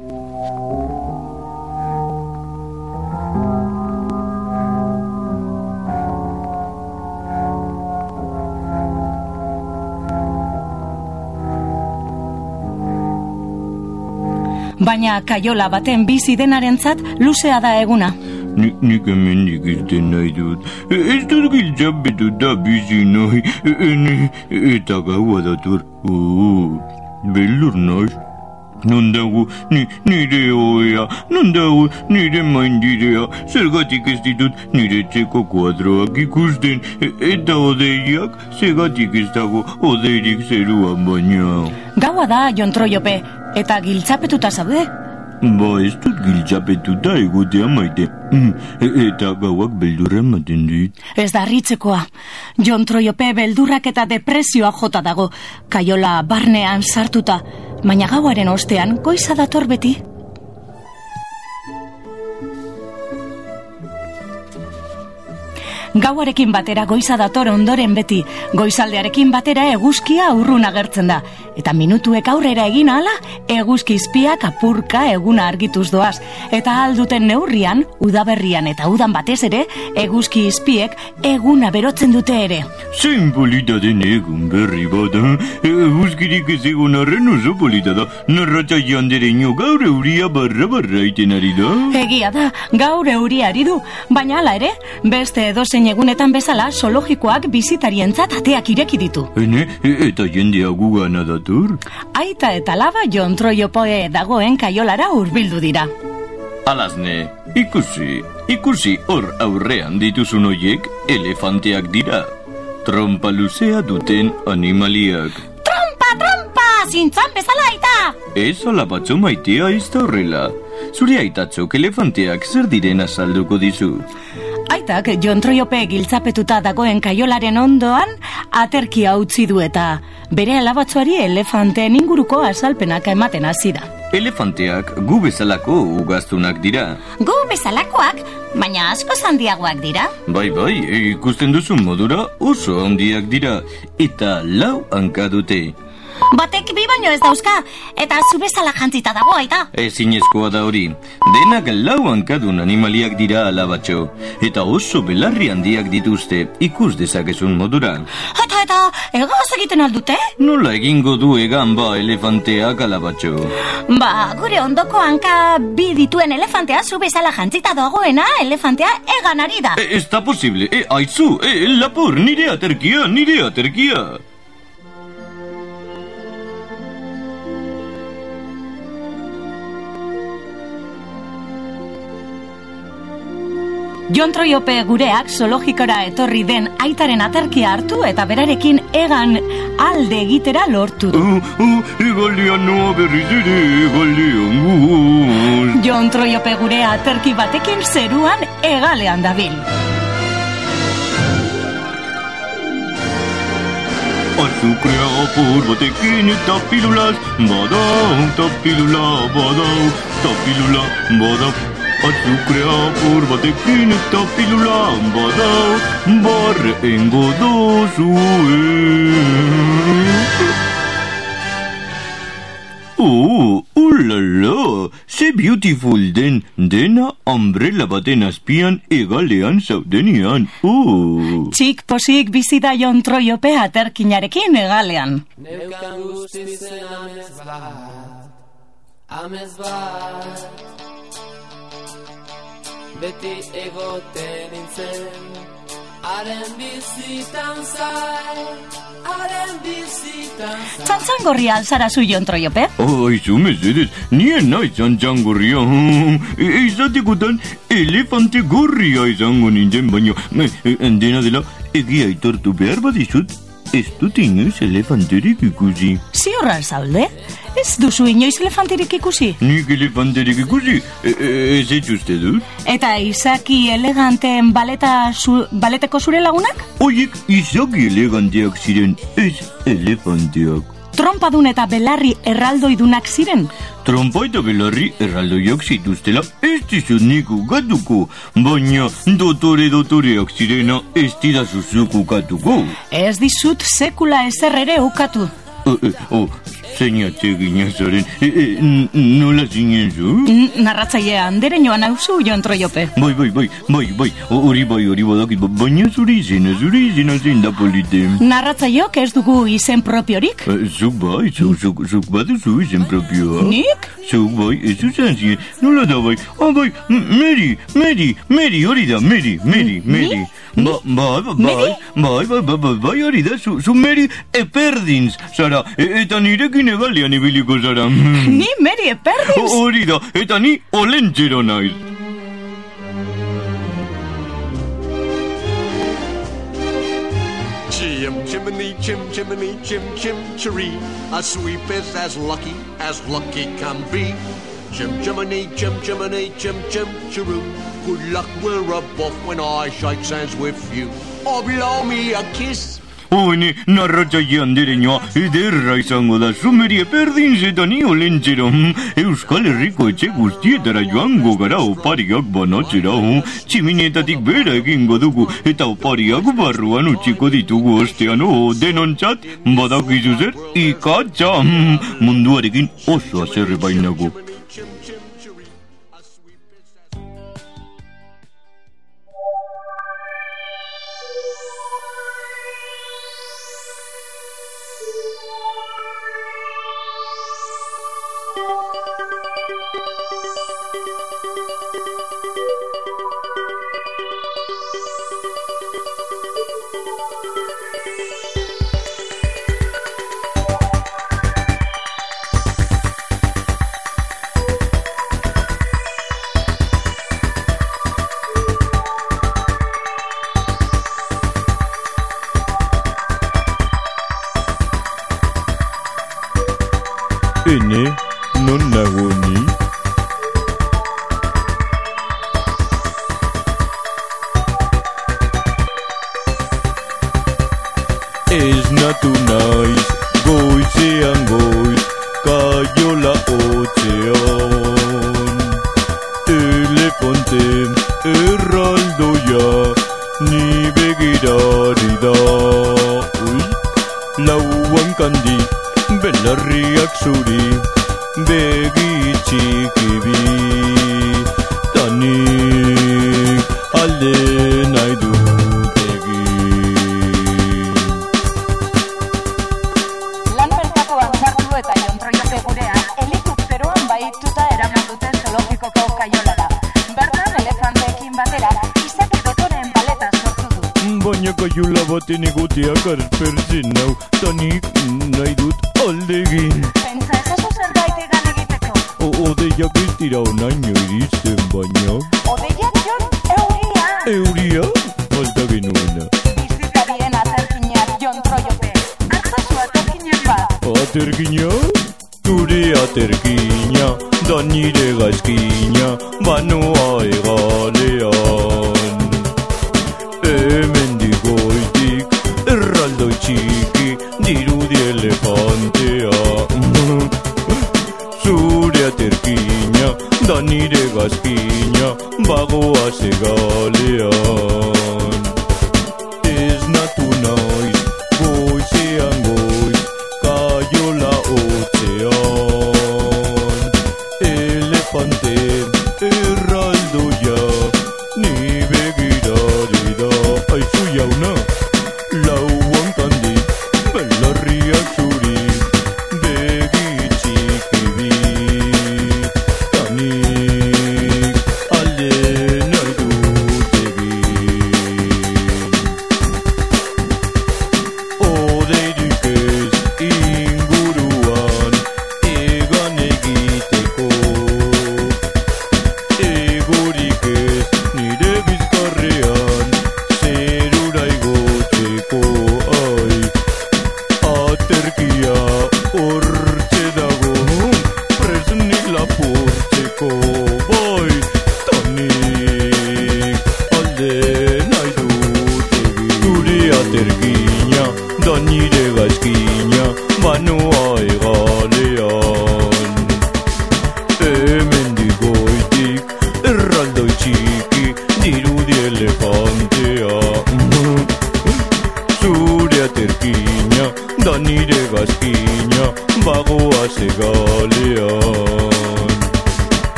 Baina kaiola baten bizi denarentzat luzea da eguna. Nik hemendik irten nahi dut. Ez dut giltzapetuta bizi nahi. Eta gaua dator. Beldur naiz. Non dago nire oea, non dago nire maindirea, zergatik ez ditut nire txeko kuadroak ikusten, eta odeiak, zergatik ez dago odeirik zeruan baina. Gaua da, Jon Troiope, eta giltzapetuta zaude? Ba, ez dut giltzapetuta egotea maite, eta gauak beldurra ematen dit. Ez da harritzekoa. Jon Troiope beldurrak eta depresioa jota dago, kaiola barnean sartuta, baina gauaren ostean goiza dator beti. Gauarekin batera goiza dator ondoren beti, goizaldearekin batera eguzkia urrun agertzen da. Eta minutuek aurrera egin ahala, eguzki izpiak apurka eguna argituz doaz. Eta alduten neurrian, udaberrian eta udan batez ere, eguzki izpiek eguna berotzen dute ere. Zein polita den egun berri bat, eguzkirik ez egon arren oso polita da. Narratza jandereño gaur euria barra iten ari da. Egia da, gaur euria ari du, baina hala ere, beste edozein egunetan bezala zoologikoak bisitarientzat ateak ireki ditu. Eta jendea gugana dator? Aita eta laba Jon Troiope dagoen kaiolara hurbildu dira. Alazne, ikusi hor aurrean dituzun hoiek elefanteak dira. Trompa luzea duten animaliak. Trompa, zintzan bezala aita! Ez alabatzo maitea ez da horrela. Zure aitatzok elefanteak zer diren azalduko dizu. Aitak Jon Troiope giltzapetuta dagoen kaiolaren ondoan aterkia utzi du eta bere alabatzuari elefanteen inguruko azalpenak ematen hasi da. Elefanteak gu bezalako ugaztunak dira. Gu bezalakoak, baina asko handiagoak dira. Bai, ikusten duzun modura oso handiak dira eta 4 hanka dute. Batek bi baino ez dauzka, eta zu bezala jantzita dago, aita. Ezinezkoa da hori. Denak 4 hankadun animaliak dira alabatxo, eta oso belarri handiak dituzte, ikus dezakezun modura. Eta, egaz egiten aldute? Nola egingo du egan ba elefanteak alabatxo? Ba, gure ondoko hanka bi dituen elefantea zu bezala jantzita dagoena, elefantea egan ari da. Ez da posible, aizu, lapur, nire aterkia. Jon Troiope gureak zoologikora etorri den aitaren aterkia hartu eta berarekin egan alde egitera lortu du. Egaldean noa berriz ere, egaldean guz. Jon Troiope gurea aterki batekin zeruan egalean dabil. Azukrea apur batekin eta pilulaz, badau, badau. Azukrea apur batekin eta pilula, badau, barrengo dozue. Ulala, ze beautiful den, dena umbrella baten azpian egalean zaudenian. Txik posik bizi da Jon Troiope aterkinarekin egalean. Neukan guztizen amez bat, beti egoten nintzen, Txantxangorria alzara zu Jon Troiope? Aizu, mesedez, nien nahi txantxangorria. Izatekutan elefante gorria izango nintzen, baina dena dela egia aitortu behar badizut, ez dut inoiz elefanterik ikusi. Ziorra zaude? Ez duzu inoiz elefanterik ikusi? Nik elefanterik ikusi, ez uste dut. Eta izaki eleganteen baleteko zure lagunak? Oiek izaki eleganteak ziren, ez elefanteak. Trompadun eta belarri erraldoidunak ziren? Trompa eta belarri erraldoiak zituztela ez dizut nik ukatuko, baina dotoreak zirena ez didazuzuk ukatuko. Ez dizut sekula ezer ere ukatu. Zeinatze ginazaren, nola zinen zu? Narratzailea andereñoan hauzu Jon Troiope. Bai, hori badakit, baina zure izena zein da polite. Narratzaileok ez dugu izen propiorik? Zuk bai, zuk baduzu izen propioa. Nik? Zuk bai, ez uzan zinen, nola da bai, bai, Mary, hori da, Mary. Bai, hori da, zu Mary Eperdins, zara, eta nirekin egalian ibiliko zara. Ni Mary Eperdins? Hori da, eta ni olentxero naiz. Chimney, chim-chiree. A sweep is as lucky can be. Chimney, chim-chiroo. Good luck, we're above when I shake hands with you. Or blow me a kiss. Hone, narratzaile andereñoa ederra izango da, zu Mary Eperdins eta ni olentxero. Euskal Herriko etxe guztietara joango gara opariak banatzera. Tximinetatik bera egingo dugu eta opariak barruan utziko ditugu ostean. Denontzat, badakizu zer, ikatza. Munduarekin oso azerre bainago. Ene, non nago ni? Ez natu naiz, goizean goiz, kaiola otzean. Elefante erraldoia, ni begirari da. Lauan kandi, belarriak zuri, begi txikibi. Tanik alde nahi dut egin. Lan merkatuan sartu eta Jon Troiope gurean, helikopteroan bahituta eraman duten zoologikoko kaiolara. Bertan elefanteekin batera, izaki dotoren baleta sortu du. Baina kaiola baten egoteak aspertzen nau, tanik nahi dut aldegin. Pentsa ezazu zerbait egan egiteko. Odeiak ez dira onaino iristen baina. Odeiak Jon, euria. Euria? Falta genuena. Bizitarien aterkinak Jon Troiope. Hartzazu aterkinen bat. Aterkina? Zure aterkina, da nire gaizkina, banoa egalean. Hemen digoitik, erraldoi txiki, dirudi elefantea. Zure aterkina, da nire gaizkina, bagoa segalean. Ez natu naiz, goizean goiz, kaiola otzean. Elefante erraldoia, ni begirari da. Aizu jauna, lauan kandi, belarriak zuri, begi txikibi. Tanik alde nahi dut egin.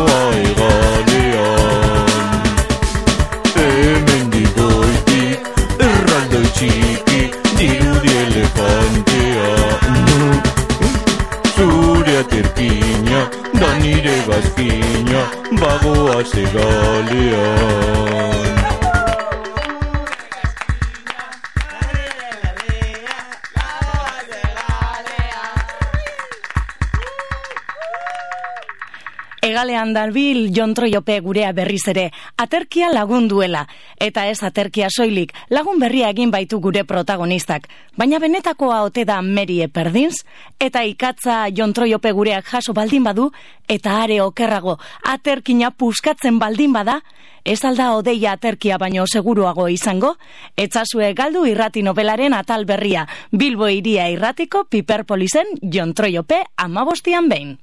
bagoa egalean. Hemendik goitik, erraldoi txiki, dirudi elefantea. Zure aterkina, da nire gazkina, bagoa egalean. Egalean dalbil Jon Troiope gurea berriz ere, aterkia lagun duela, eta ez aterkia soilik, lagun berria egin baitu gure protagonistak. Baina benetakoa ote da Merie Perdins, eta ikatza Jon Troiope gureak jaso baldin badu, eta are okerrago, aterkina puskatzen baldin bada, ez alda odeia aterkia baino seguruago izango, etzazue galdu irrati nobelaren atal berria, Bilbo iria irratiko Piperpolisen Jon Troiope 15 behin.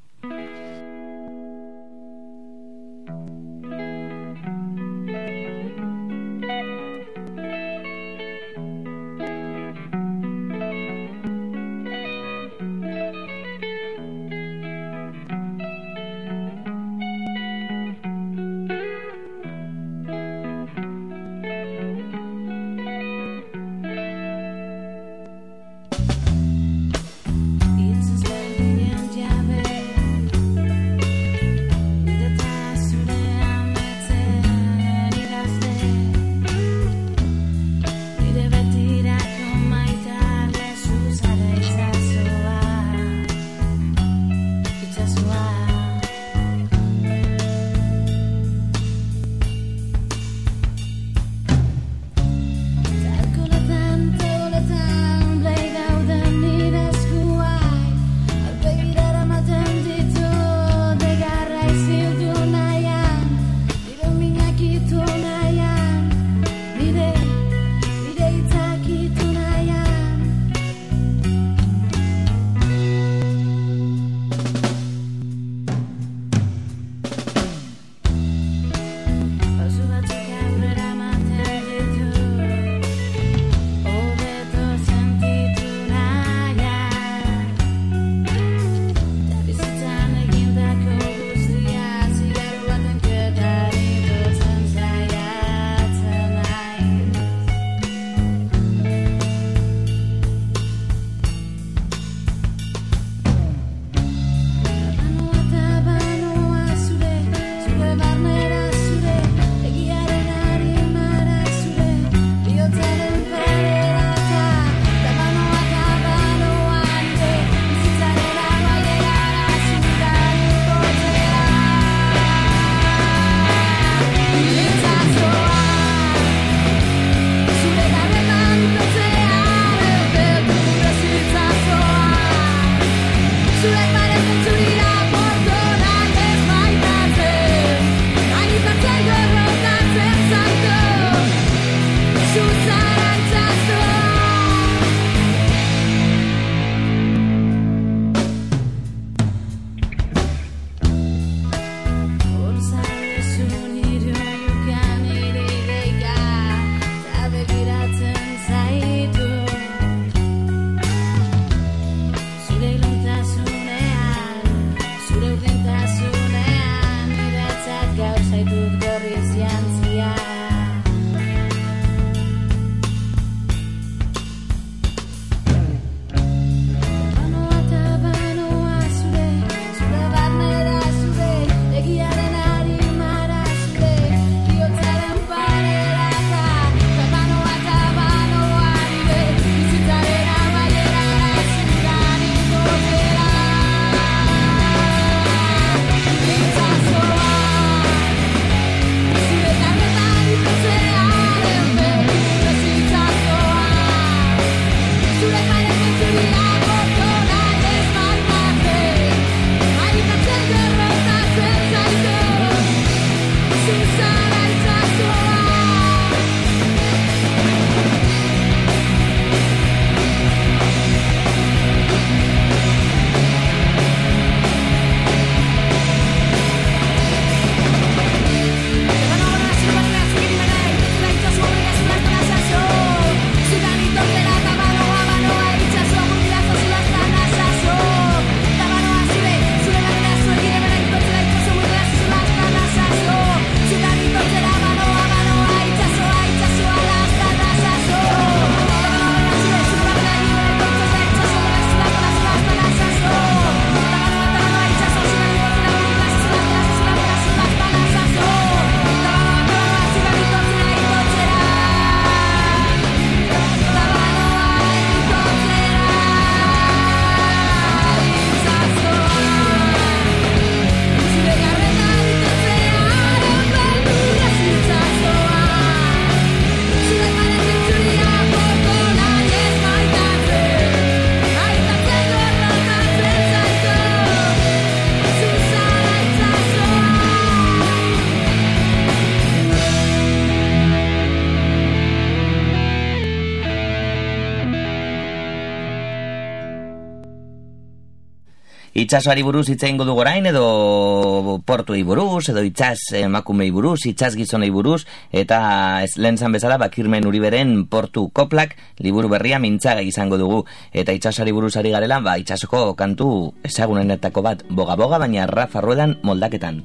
Itsasoari buruz hitz egingo dugu orain, edo portuei buruz, edo itsas emakumei buruz, itsas gizonei buruz, eta lehen zan bezala, Kirmen Uriberen Portu Koplak liburu berria mintzagai izango dugu. Eta itsasari buruz ari garela, itsasoko kantu ezagunenetako bat, boga-boga, baina Rafa Ruedan moldaketan.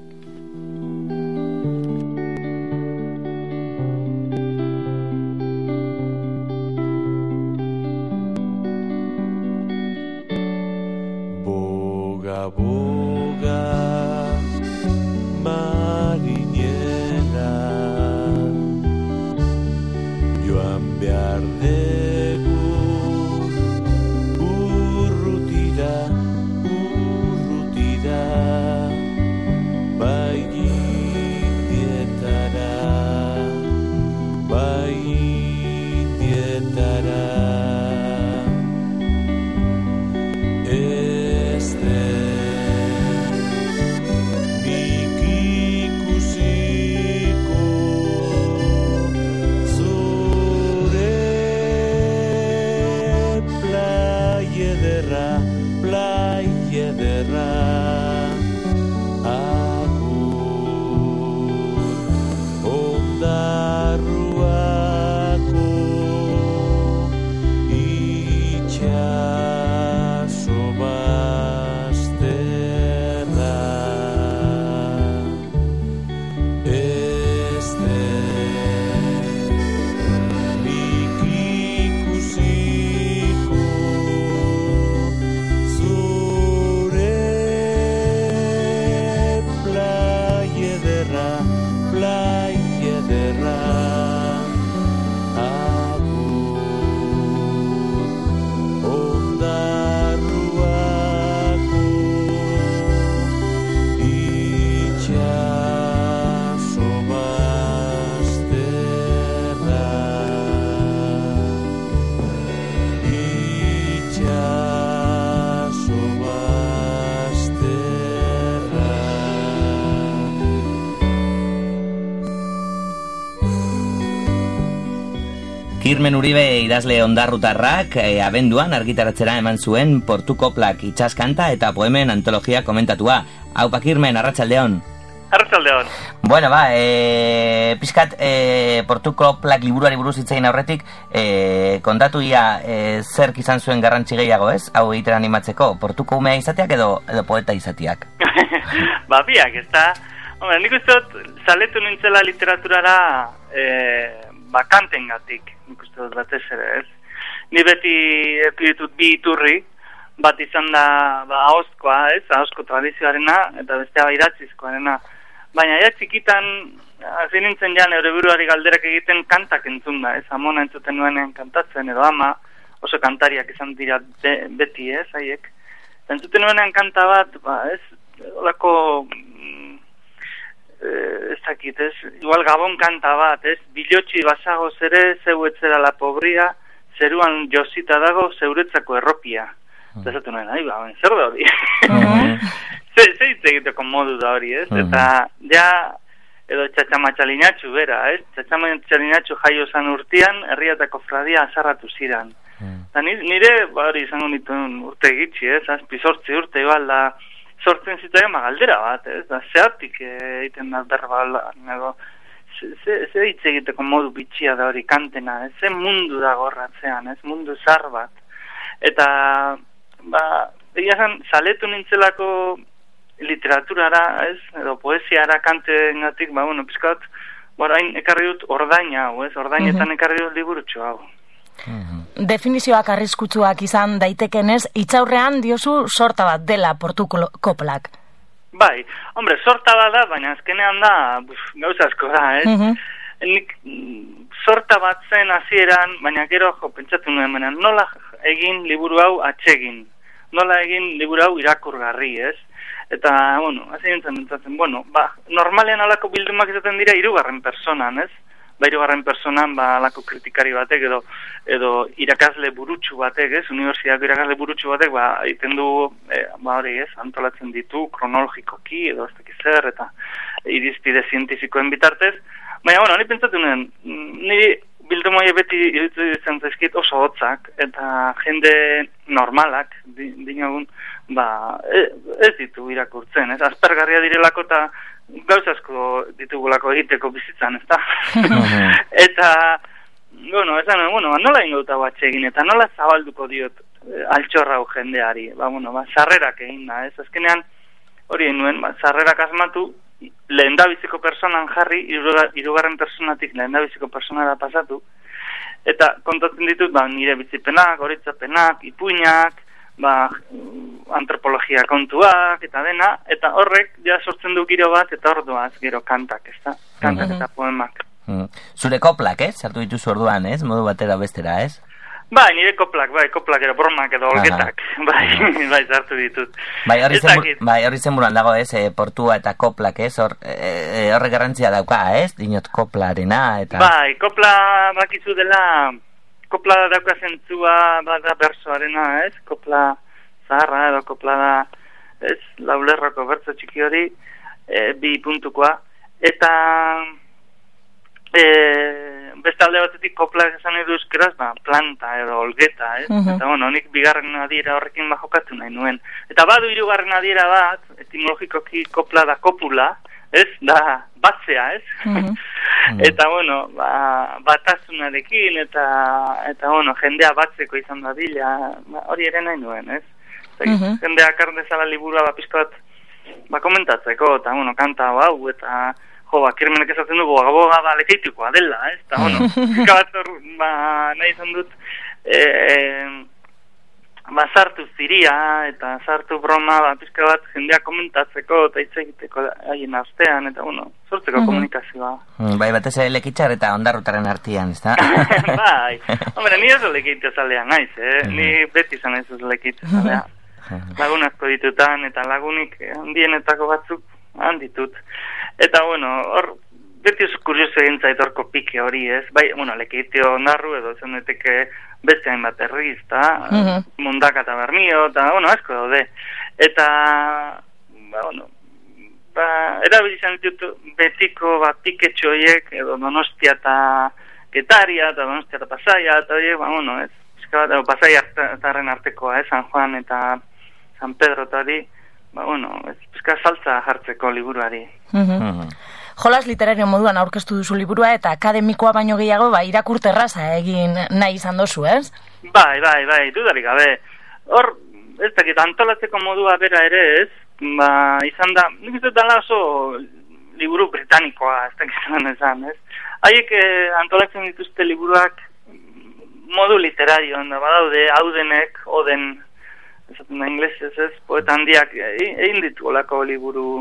Boga, marinera, joan behar dugu, urrutira, bai indietara, Kirmen Uribe idazle ondarrutarrak abenduan argitaratzera eman zuen Portu Koplak itsaskanta eta poemen antologia komentatua. Aupa Kirmen, arratsaldeon. Arratsaldeon. Bueno, pizkat Portu Koplak liburuari buruz hitz egin aurretik, kontatu ia zerk izan zuen garrantzi gehiago, ez? Hau egitera animatzeko, Portuko umea izateak edo poeta izateak? Biak, ez da. Hombre, nik uste dut, zaletu nintzela literaturara kantengatik, nik uste dut batez ere, ez? Ni beti epiditut bi iturri, bat izan da ahozkoa, ez? Ahozko tradizioarena, eta bestea idatzizkoarena. Baina ja txikitan, hasi nintzen ja neure buruari galderak egiten kantak entzun da, ez? Amona entzuten nuenen kantatzen, edo ama, oso kantariak izan dira beti, ez? Haiek. Entzuten nuenen kanta bat, ez? Olako... ez dakit, ez? Igual Gabon kanta bat, ez? Bilotxi basago zere, zeu etzera la pobria, zeruan josita dago, zeuretzako erropia. Eta esatu nuen, zer da hori? Ze hitz egiteko modu da hori, ez? Eta, ja, edo txatxamatxalinatxu bera, ez? Txatxamatxalinatxu jaio zan urtean, herriatako fradia azarratu ziran. Eta nire, hori izango nituen urte egitzi, ez? Azpi 8 urte, igual da, sortzen zituen galdera bat, ez? Da, zehatik egiten da berba, nego, ze hitz egiteko modu bitxia da hori kantena, ez? Ze mundu da gorratzean, ez? Mundu zar bat. Eta, egia zen, zaletu nintzelako literaturara, ez? Edo poesiara kantengatik, pizkat, orain ekarri dut ordaina hau, ez? Ordainetan ekarri dut liburutxo hau. Definizioak arriskutsuak izan daitekenez, hitzaurrean diozu sorta bat dela Portu Koplak. Bai, hombre, sorta bat da, baina azkenean da, gauza asko da, ez? Nik sorta bat zen hasieran, baina gero pentsatu nuen, nola egin liburu hau atsegin, nola egin liburu hau irakurgarri, ez? Eta, hasi nintzen pentsatzen, normalean alako bildumak izaten dira 3. personan, ez? 3. personan, alako kritikari batek edo irakasle burutsu batek, ez? Unibertsitateko irakasle burutsu batek, egiten du, hori, ez? Antolatzen ditu, kronologikoki, edo ez dakiz zer, eta irizpide zientifikoen bitartez. Baina, ni pentsatu nuen, niri bildumoie beti iruditzen zaizkit oso hotzak, eta jende normalak, dinogun, ez ditu irakurtzen, ez? Aspergarria direlako eta gauza asko ditugulako egiteko bizitzan, ez da? Eta, nola ingauta batxe egin, eta nola zabalduko diot altxorra hau jendeari, sarrerak egin da, ez? Azkenean, hori nuen, sarrerak asmatu, lehendabiziko personan jarri, hirugarren personatik lehendabiziko personara pasatu, eta kontatzen ditut, nire bizipenak, horitzapenak, ipuinak, antropologia kontuak, eta dena, eta horrek ja sortzen du giro bat, eta orduaz gero kantak, ez da? Kantak eta poemak. Zure koplak, sartu dituzu orduan, ez? Modu batera bestera, ez? Nire koplak edo bromak edo olgetak, sartu ditut. Hori zenburuan dago, ez? Portua eta koplak, ez? Horrek garrantzia dauka, ez? Dinot koplarena, eta... Kopla bakizu dela... Kopla dauka zentzua bada bersoarena, ez? Kopla zaharra edo kopla da, ez? Laulerroko bertso txiki hori, 2 puntukoa. Eta beste alde batetik kopla esan edo euskeraz, planta edo olgeta, ez? Eta nik bigarren adiera horrekin jokatu nahi nuen. Eta badu hirugarren adiera bat, etimologikoki kopla da kopula, ez? Da batzea, ez? Eta, batasunarekin eta jendea batzeko izan da dila, hori ere nahi nuen, ez? Jendea kardezala liburua pizka bat komentatzeko, eta, kanta hau, eta Kirmenek esaten dugu, abogada lekeitikoa dela, ez? Eta, pizka bat nahi izan dut, sartu ziria eta sartu broma pizka bat jendea komentatzeko eta hitz egiteko haien artean, eta sortzeko komunikazioa. Batez ere lekitxar eta ondarrutaren artean, ez da? Ni oso lekitzazalea naiz, ni beti izan ez lekitzazalea. Lagun asko ditutan eta lagunik handienetako batzuk handitut. Eta, hor, beti oso kurioso egin zait horko pike hori, ez? Lekitio ondarru edo zen deteke beste hainbat herriz, eta Mundaka eta Bermio, eta, asko daude. Eta, erabili izan ditut betiko piketxo horiek, edo Donostia eta Getaria, eta Donostia eta Pasaia, eta horiek, ez? Pasaia eta artekoa, San Juan eta San Pedro eta hori, pizka saltza jartzeko liburuari. Jolas literario moduan aurkeztu duzu liburua eta akademikoa baino gehiago irakurterraza egin nahi izan dozu, ez? Bai, dudarik gabe. Hor, ez dakit, antolatzeko modua bera ere, ez? Izan da, nik ez dela oso liburu britanikoa, ez dakit esan, ez? Haiek antolatzen dituzte liburuak modu literarioan da, badaude, haudenek, oden, esaten da inglesez, ez? Poeta handiak egin ditu olako liburu,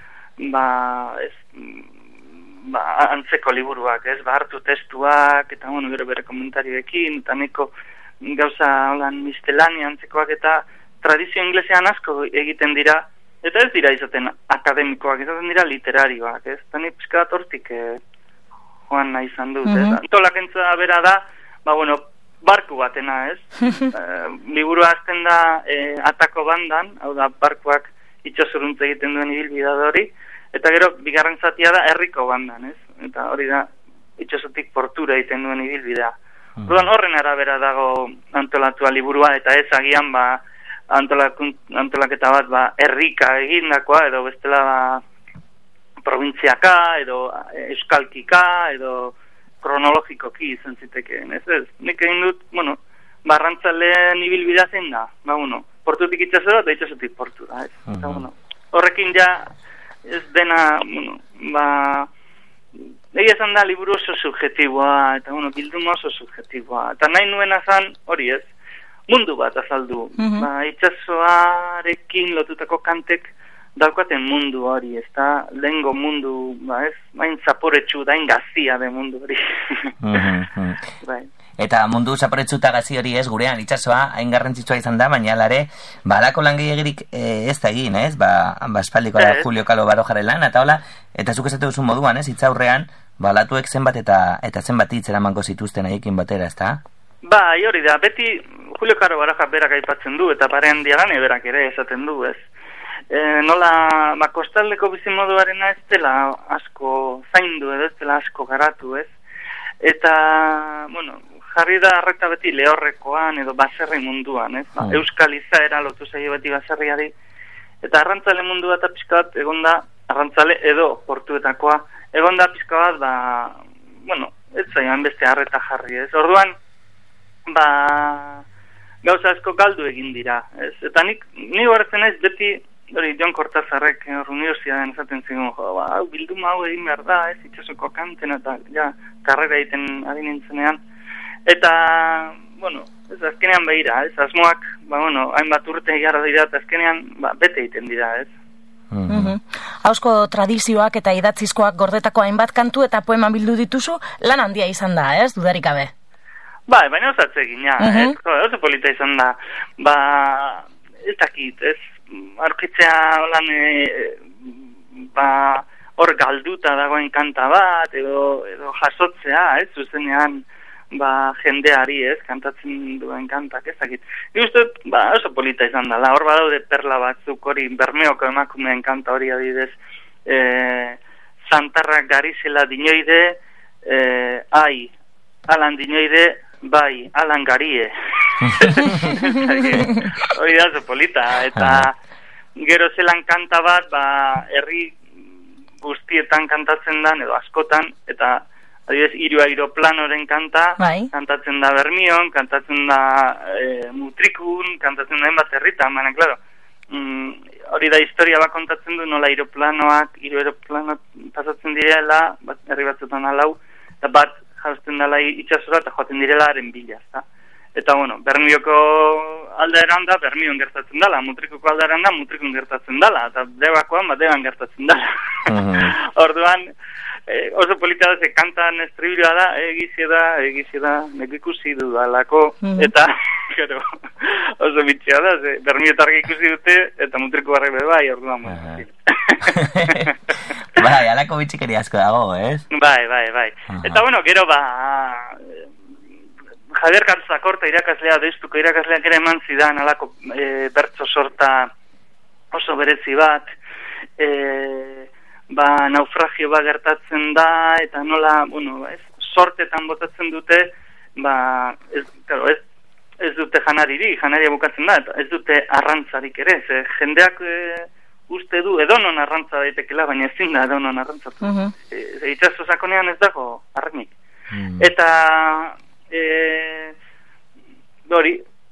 antzeko liburuak, ez? Hartu testuak, eta gero bere komentarioekin, eta neko gauza holan mistelania antzekoak, eta tradizio inglesean asko egiten dira, eta ez dira izaten akademikoak, izaten dira literarioak, ez? Eta nik pizka bat hortik joan nahi izan dut, ez? Antolakentza bera da, barku batena, ez? Liburua azten da atako bandan, hau da, barkuak itxosuruntz egiten duen ibilbide hori, eta gero bigarren zatia da herriko bandan, ez? Eta hori da itxosotik portura egiten duen ibilbidea. Orduan horren arabera dago antolatua liburua, eta ez agian antolaketa bat herrika egindakoa, edo bestela provintziaka, edo euskalkika, edo kronologikoki izan zitekeen, ez? Nik egin dut, barrantzaleen ibilbidea zein da, portutik itxasora eta itxasotik portura, ez? Eta, horrekin ja ez dena, egia esan da liburu oso subjetiboa, eta bilduma oso subjetiboa, eta nahi nuena zan hori, ez? Mundu bat azaldu, itxasoarekin lotutako kantek daukaten mundu hori, ez da, lehengo mundu, ez, hain zaporetsu, hain gazia de mundu hori. Eta mundu zaporetsu eta gazi hori, ez, gurean itxasoa, hain garrantzitsua izan da, baina alare, alako lan gehiagirik ez da egin, ez, espaldiko da Julio Kalo Barojaren lan, eta hola, eta zuk esate duzun moduan, ez, hitzaurrean, alatuek zenbat eta zenbat hitz eramango zituzten haiekin batera, ez da? Bai, hori da, beti Julio Kalo Baroja berak aipatzen du, eta parean diagane berak ere esaten du, ez. Nola, kostaldeko bizimoduarena ez dela asko zaindu edo ez dela asko garatu, ez? Eta, jarri da arreta beti lehorrekoan edo baserri munduan, ez? Euskal izaera lotu zaio beti baserriari, eta arrantzale mundua eta pixka bat egonda, arrantzale edo portuetakoa, egonda pixka bat, ez zaian beste arreta jarri, ez? Orduan, gauza asko galdu egin dira, ez? Eta ni horretzen ez beti, hori Jon Cortazarrek universidadean esaten zigun, bilduma hau egin behar da, ez? Itxasoko kanten eta karrera egiten ari nintzenean. Eta, ez azkenean behira, ez? Asmoak, hainbat urte gara dira, eta azkenean, bete egiten dira, ez? Hausko tradizioak eta idatzizkoak gordetako hainbat kantu eta poema bildu dituzu, lan handia izan da, ez? Dudarik gabe. Baina osatze egina, ez? Oso polita izan da. Ez dakit, ez? Aurkitzea holan, hor galduta dagoen kanta bat, edo jasotzea, ez? Zuzenean, jendeari, ez? Kantatzen duen kantak, ez dakit. Guztut, oso polita izan dela. Hor badaude perla batzuk, hori Bermeoko emakumeen kanta hori adidez, Santarrak garizela dinoide, alan dinoide, bai, alan garie. Hori da, oso polita. Eta gero zelan kanta bat, herri guztietan kantatzen da, edo askotan, eta adibidez, hiru aeroplanoren kanta, kantatzen da Bermion, kantatzen da Mutrikun, kantatzen da enbat herritan, baina, klaro, hori da historia bat kontatzen du, nola hiru aeroplano pasatzen direla, herri batzutan alau, eta bat jausten dela itxasora eta joaten direla haren bila, eta, Bermioko alderan da, Bermion gertatzen dela, Mutrikuko alderan da, Mutrikun gertatzen dela, eta Debakoan, Deban gertatzen dela. Orduan, oso polita da, ze kantan estribilua da, egizia da, nek ikusi dudalako, eta, gero, oso bitxia da, ze Bermiotarrak ikusi dute, eta Mutriko barri bai, orduan, Bai, alako bitxikeri asko dago, ez? Bai. Eta, gero, Javier Calzacorta irakaslea, deustuko irakasleak ere eman zidan, alako bertso sorta oso berezi bat, naufragio bat gertatzen da, eta nola, sortetan botatzen dute, ez dute janaria bukatzen da, eta ez dute arrantzarik ere, ze jendeak uste du edonon arrantza daitekela, baina ezin da edonon arrantzatu. Itxaso sakonean ez dago arrenik. Eta hori,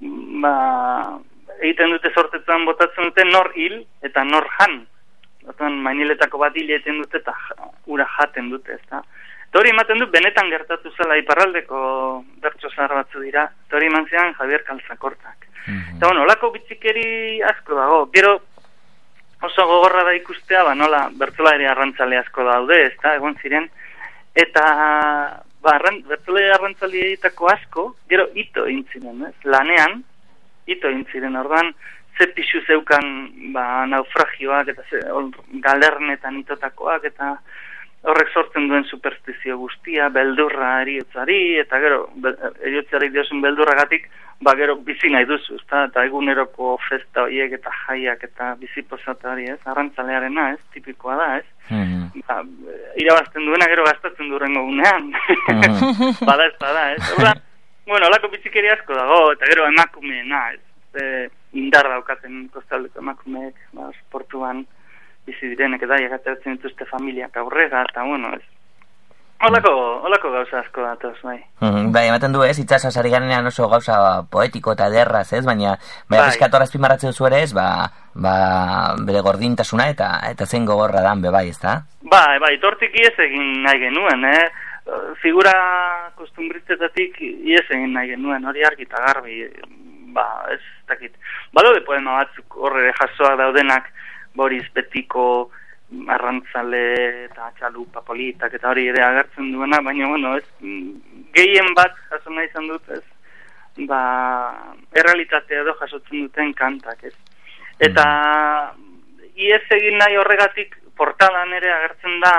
egiten dute sortetan botatzen dute nor hil eta nor jan. Otan mainiletako bat hil egiten dute eta ura jaten dute, ezta. Eta hori ematen du, benetan gertatu zela iparraldeko bertso zahar batzu dira, eta hori eman zian Javier Calzacortak. Eta olako bitzikeri asko dago, gero oso gogorra da ikustea, nola bertsolari arrantzale asko daude, ezta, egon ziren, eta bertsolari arrantzale egitako asko, gero ito intziren, ez? Lanean, ito intziren, orduan, ze pixu zeukan naufragioak, eta galernetan itotakoak, eta horrek sortzen duen superstizio guztia, beldurra eriotzari, eta gero, eriotzari diozun beldurragatik, gero bizi nahi duzu, eta eguneroko festa horiek eta jaiak eta bizipozatari, ez? Arrantzalearena, ez? Tipikoa da, ez? Irabazten duena gero gastatzen durengo gunean. Bada ez da, ez? Olako bitzikeri asko dago, eta gero emakumeena, ez? Indar daukaten kostaldeko emakumeek, portuan bizi direnek eta jagatzen dituzte familiak aurrera, eta ez? Olako gauza asko datoz, bai. Bai, ematen du ez, itxasaz ari garenean oso gauza poetiko eta derraz, ez? Baina pizkatorra azpimarratzen duzu ere ez, bere gordintasuna eta zein gogorra dan, bai, ez da? Bai, tortik iez egin nahi genuen, figura kostumbriztetatik iez egin nahi genuen, hori argi eta garbi, ez dakit. Badaude poema batzuk horre jasoak daudenak, Boris Betiko, arrantzale eta txalupa politak eta hori ere agertzen duena, baina ez, gehien bat jaso nahi izan dut, ez, errealitatea edo jasotzen duten kantak, ez. Eta iez egin nahi horregatik portalan ere agertzen da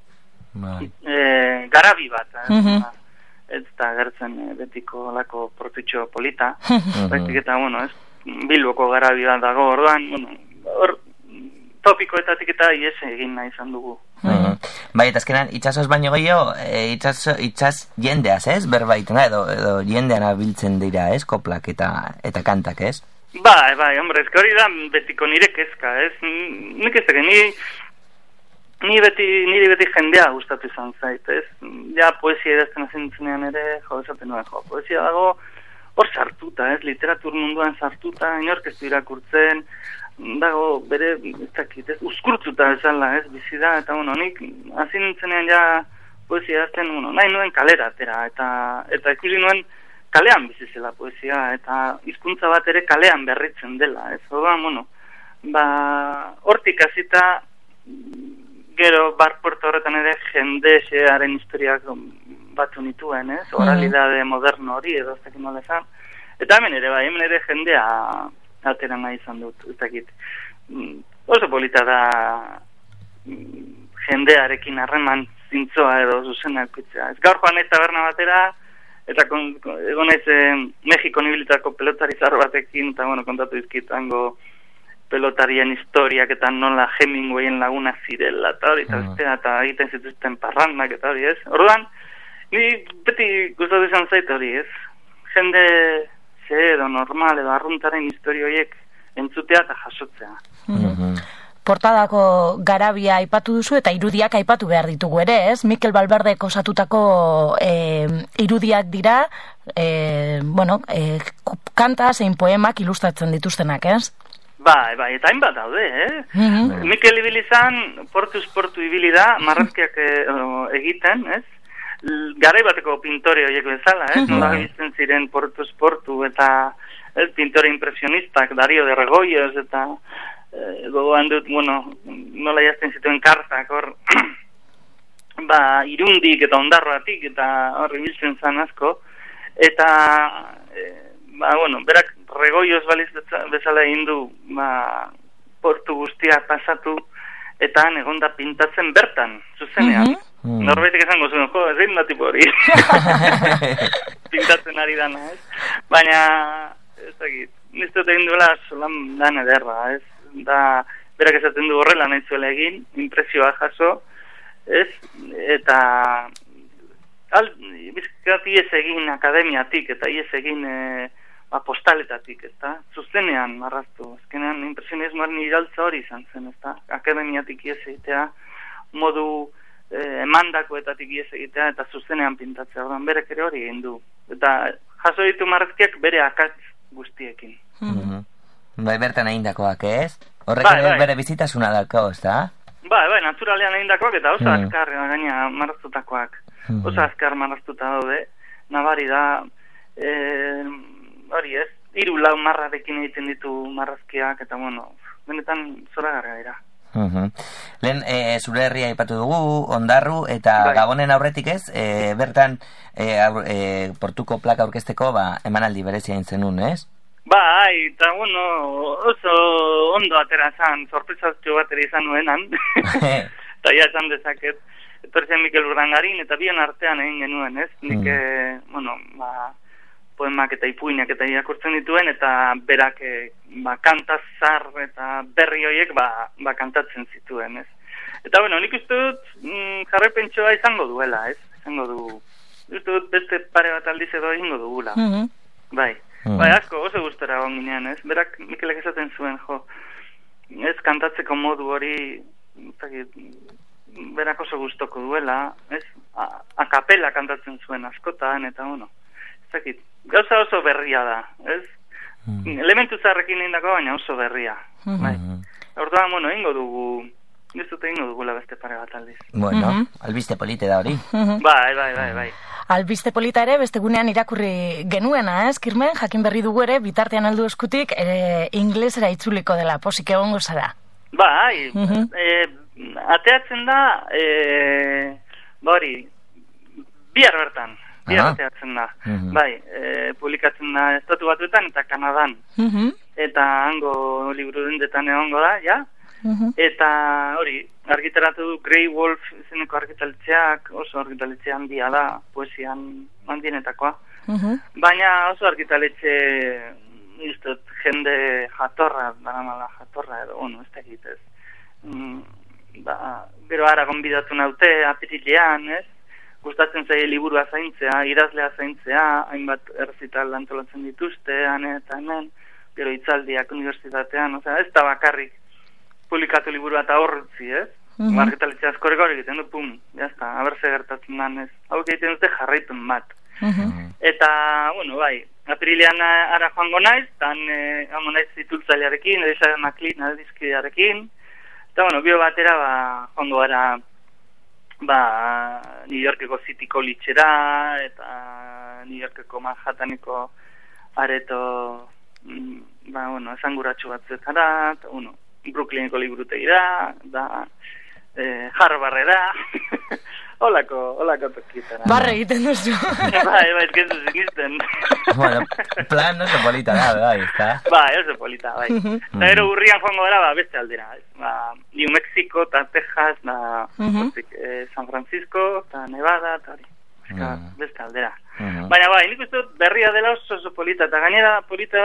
garabi bat, ez da agertzen Betiko lako portutxo polita, eta ez, Bilboko garabi bat dago, orduan, hor topikoetatik eta ies egin nahi izan dugu. Bai, eta azkenan, itxasoz baino gehiago, itxas jendeaz, ez? Berbaitena, edo jendean abiltzen dira, ez? Koplak eta kantak, ez? Bai, hombre, ez hori da betiko nire kezka, ez? Nik ez niri beti jendea gustatu izan zait, ez? Ja, poesia idazten azintzenean ere, esaten nuen, poesia dago hor sartuta, ez? Literatur munduan sartuta, inork ez du irakurtzen, dago bere, ez dakit, ez? Uzkurtzuta bezala, ez? Bizi da, eta nik azintzenean ja poesia idazten, nahi nuen kalera atera, eta ikusi nuen kalean bizi zela poesia, eta hizkuntza bat ere kalean berritzen dela, ez? Orduan, hortik hasita gero bar puerto horretan ere jende xearen historiak batu nituen, ez? Oralidade moderno hori edo ez dakit nola esan. Eta hemen ere jendea atera nahi izan dut, ez dakit. Oso polita da jendearekin harreman zintzoa edo zuzena eukitzea. Ez gaur joan ez taberna batera, eta egon ez Mexikon ibilitako pelotari zar batekin, eta kontatu izkitango pelotarien historiak eta nola Hemingwayen laguna zirela, eta hori, eta egiten zituzten parrandak, eta hori, ez? Orduan, ni beti gustatu izan zait hori, ez? Jende edo normal edo arruntaren historio horiek entzutea eta jasotzea. Portadako garabia aipatu duzu eta irudiak aipatu behar ditugu ere, ez? Mikel Valverdek osatutako irudiak dira, kanta zein poemak ilustratzen dituztenak, ez? Bai, eta hainbat daude, Mikel ibili zan, portuz portu ibili da, marrazkiak egiten, ez? Garai bateko pintore horiek bezala, ez? Nola bizten ziren portuz portu eta pintore impresionistak, Dario de Regoyos, eta gogoan dut, nola jazten zituen kartak, hor, irundik eta ondarroatik, eta hor ibiltzen zan asko, eta, berak Regoyos baliz bezala egin du, portu guztia pasatu, eta egonda pintatzen bertan, zuzenean. Norbaitek esango zuen, ez da tipo hori. Pintatzen ari dana, ez? Baina, ez dakit, niztot egin duela solan dan ederra, ez? Da, berak esaten du horrela nahi zuela egin, impresioa jaso, ez? Eta, bizkat iez egin akademiatik, eta iez egin postaletatik, ez? Zuzenean marraztu, ezkenean impresionismoaren iraltza hori izan zen, ez? Akademiatik iez egitea, modu emandakoetatik iez egitea, eta zuzenean pintatzea, ordan berek ere hori egin du. Eta jaso ditu marrazkiak bere akatz guztiekin. Bai, bertan egindakoak, ez? Horrek bere bizitasuna dako, ez da? Bai, naturalean egindakoak eta oso azkar gaina marraztutakoak. Oso azkar marraztuta daude. Nabari da, hori ez, 3-4 marrarekin egiten ditu marrazkiak, eta benetan zoragarria dira. Lehen, zure herria aipatu dugu, Ondarru, eta Gabonen aurretik ez, bertan portuko plaka aurkezteko emanaldi berezia egin zenun, ez? Bai, eta oso ondo atera zan, sorpresazio batera izan nuenan, eta ja esan dezaket, etorzen Mikel Urdangarin, eta bien artean egin genuen, ez? Nik, poemak eta ipuinak eta irakurtzen dituen, eta berak kantazar eta berri horiek kantatzen zituen, ez? Eta nik uste dut jarraipentsoa izango duela, ez? Izango du, uste dut beste pare bat aldiz edo egingo dugula. Bai, asko, oso gustora egon ginean, ez? Berak Mikelek esaten zuen, ez kantatzeko modu hori, berak oso gustoko duela, ez? Akapela kantatzen zuen askotan, eta gauza oso berria da, ez? Elementu zarrekin egindako, baina oso berria. Orduan, ingo dugu, ez dut egingo dugula beste pare bat aldiz. Albiste polite da hori. Bai. Albiste polita ere, beste gunean irakurri genuena, ez, Kirmen? Jakin berri dugu ere, bitartean aldu eskutik, inglesera itzuliko dela, posik egongo zara. Bai, ateatzen da, bihar bertan. Ateatzen da. Bai, publikatzen da Estatu Batuetan eta Kanadan. Eta hango liburu dendetan egongo da, ja? Eta hori, argitaratu du Grey Wolf izeneko argitaletxeak, oso argitaletxe handia da, poesian handienetakoa. Baina oso argitaletxe, jende jatorra, daramala jatorra edo, ez da egitez. gero ara gonbidatu naute apirilean, ez? Gustatzen zaie liburua zaintzea, idazlea zaintzea, hainbat errezital antolatzen dituzte, eta hemen, gero hitzaldiak unibertsitatean, ez da bakarrik publikatu liburua eta horretzi, ez? Argitaletxe askorek hori egiten du, pum, jazta, abertze gertatzen dan, ez? Hau egiten dute jarraipen bat. Eta, bueno, bai, apirilean ara joango naiz, joango naiz itultzailearekin, Elisa Maklin aldizkidearekin, eta, bueno, bio batera, joango gara, New Yorkeko City Collegera, eta New Yorkeko Manhattaneko areto, esanguratsu batzuetara, eta, Brooklyneko liburutegira, Harvardera, holako tokitara. Barre egiten duzu. Bai, ezkentu zinisten. Bueno, plan oso polita da, bai, ezta? Bai, oso polita, bai. Eta gero urrian joango gara, beste aldera, New Mexico, eta Texas, San Francisco, eta Nevada, eta hori, beste aldera. Baina, bai, nik uste dut berria dela oso polita, eta gainera polita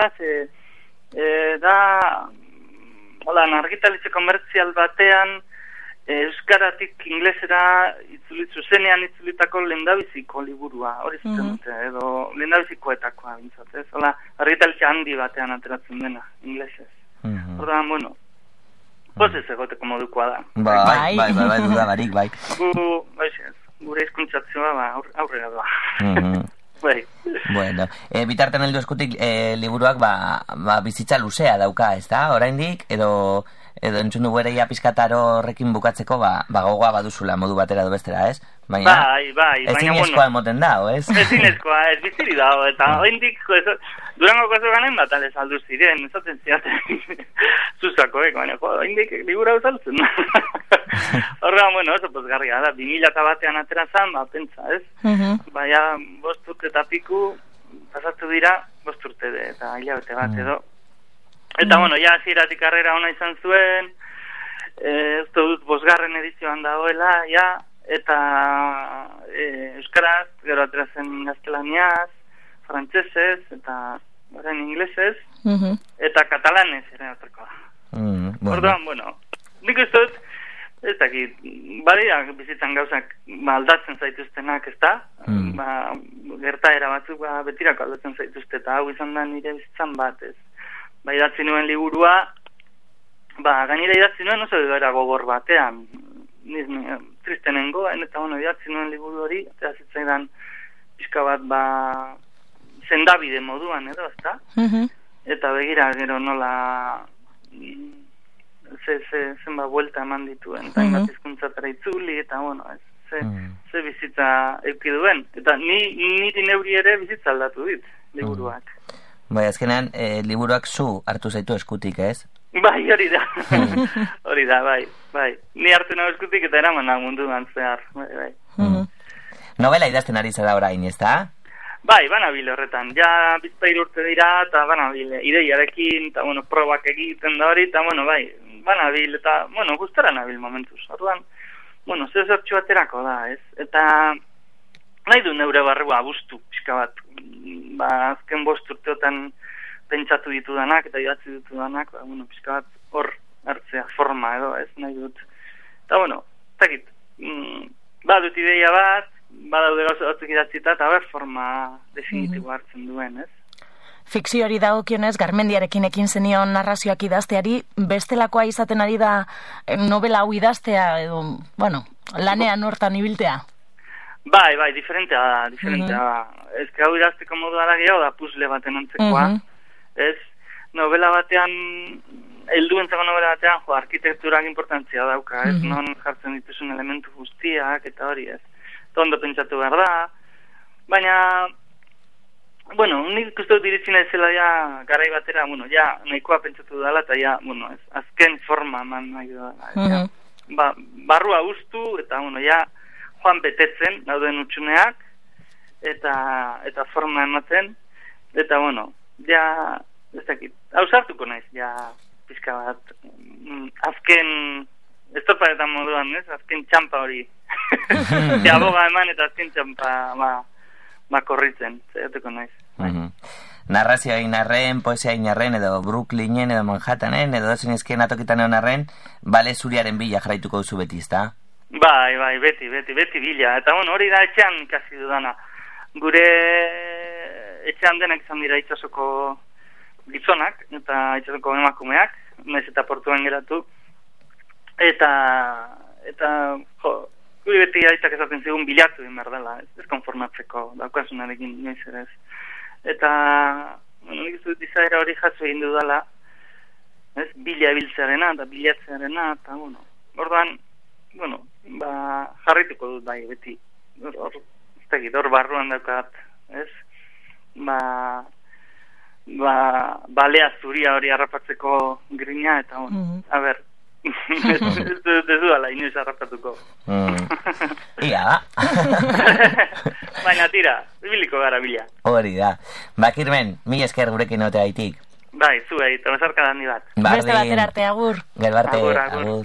da, argitaletxe komertzial batean, euskaratik inglesera zuzenean itzulitako lehendabiziko liburua, hori zuten dute, edo lehendabizikoetakoa bintzat, ez? Argitaletxe handi batean ateratzen dena, inglesez. Orduan, bueno, pozez egoteko modukoa da. Bai, duda barik, bai. Gure hizkuntzatzioa aurrera doa. Bai. Bueno, bitartean heldu eskutik liburuak bizitza luzea dauka, ez da? Oraindik, edo entzun dugu ere pizkataro horrekin bukatzeko gogoa baduzula modu batera edo bestera, ez? Bai. Ezinezkoa emoten da, ez? Ezinezkoa, ez biziri dago, eta oraindik Durangoko zoganen bat alez aldu ziren, ezaten ziaten zuzakoek, baina oraindik liburu hau saltzen. Horrean, bueno, oso pozgarria da, 2001an atera zan, pentsa, ez? Baina, 5 urte eta piku, pasatu dira, 5 urte eta hilabete bat edo. Eta, bueno, ja, hasieratik karrera ona izan zuen, ez dut 5. edizioan dagoela, ja, eta euskaraz, gero atera zen gaztelaniaz, frantsesez, eta orain inglesez, eta katalanez ere aterko da. Orduan, bueno, nik uste dut, ez dakit, badia bizitzan gauzak aldatzen zaituztenak, ez da? Gertaera batzuk betirako aldatzen zaituzte, eta hau izan da nire bizitzan bat, ez? Idatzi nuen liburua, gainera idatzi nuen oso gara gogor batean, triste nengoen, eta idatzi nuen liburu hori, eta zitzaidan pixka bat, zendabide moduan, edo, ezta? Eta begira, gero nola zenba buelta eman dituen, eta inbat hizkuntzatara itzuli, eta, bueno, ze bizitza euki duen. Eta niri neuri ere bizitza aldatu dit, liburuak. Bai, azkenean, liburuak zu hartu zaitu eskutik, ez? Bai, hori da. Hori da, bai. Ni hartu nago eskutik eta eraman nago munduan zehar. Bai. Novela idazten ari zara orain, ez da? Bai, banabil horretan. Ja, 2 urte dira, eta banabil ideiarekin, eta, bueno, probak egiten da hori, eta, bueno, bai, banabil, eta, bueno, gustara nabil momentuz. Orduan, bueno, zertxo aterako da, ez? Eta nahi du neure barrua bustu, pixka bat. Azken 5 urteotan pentsatu ditudanak eta idatzi ditudanak, bueno, pixka bat hor hartzea forma edo, ez nahi dut. Eta, bueno, zakit, badut ideia bat, badaude gauza batzuk idatzita, eta forma definitibo hartzen duen, ez? Fikzioari dagokionez, Garmendiarekin ekin zenion narrazioak idazteari, bestelakoa izaten ari da novela hau idaztea, edo, bueno, lanean hortan ibiltea? Bai, diferentea da. Ez que hau idazteko modua da gehiago da puzle baten antzekoa. Ez, novela batean, helduentzako novela batean, arkitekturak importantzia dauka, ez, non jartzen dituzun elementu guztiak, eta hori, ez. Tondo pentsatu behar da, baina, bueno, nik uste dut iritsi naizela ja garai batera, bueno, ja nahikoa pentsatu dela, eta ja, bueno, ez, azken forma eman nahi dela. Barrua ustu, eta, bueno, ja, joan betetzen, dauden utxuneak, eta forma ematen, eta, bueno, ja, ez dakit, hau sartuko naiz, ja, pizka bat, azken, estropadetan moduan, ez, azken txampa hori, ja, boga eman, eta azken txampa, korritzen, zaiatuko naiz. narrazioa inarren, poesia inarren, edo Brooklynen, edo Manhattanen, edo dozen izkien atokitan egon arren, bale zuriaren bila jarraituko duzu beti, ezta? Bai, beti bila. Eta hori da etxean kasi dudana. Gure etxean denak izan dira itsasoko gizonak, eta itsasoko emakumeak, naiz eta portuan geratu. Eta guri beti aitak esaten zigun bilatu egin behar dela, ez konformatzeko, daukasunarekin noiz ere ez. Eta, nik ez dut izaera hori jaso egin dudala, ez, bila biltzearena eta bilatzearena, eta, orduan, jarrituko dut bai, beti, hor barruan daukat, ez, balea zuria hori harrapatzeko grina, eta, a ber, ez duala inoiz harrapatuko. Ia da. Baina tira, biliko gara bila. Hori da. Kirmen, mila esker gurekin ote gaitik. Bai, zuei, eta bezarka handi bat. Beste batera arte, agur. Gero arte, agur.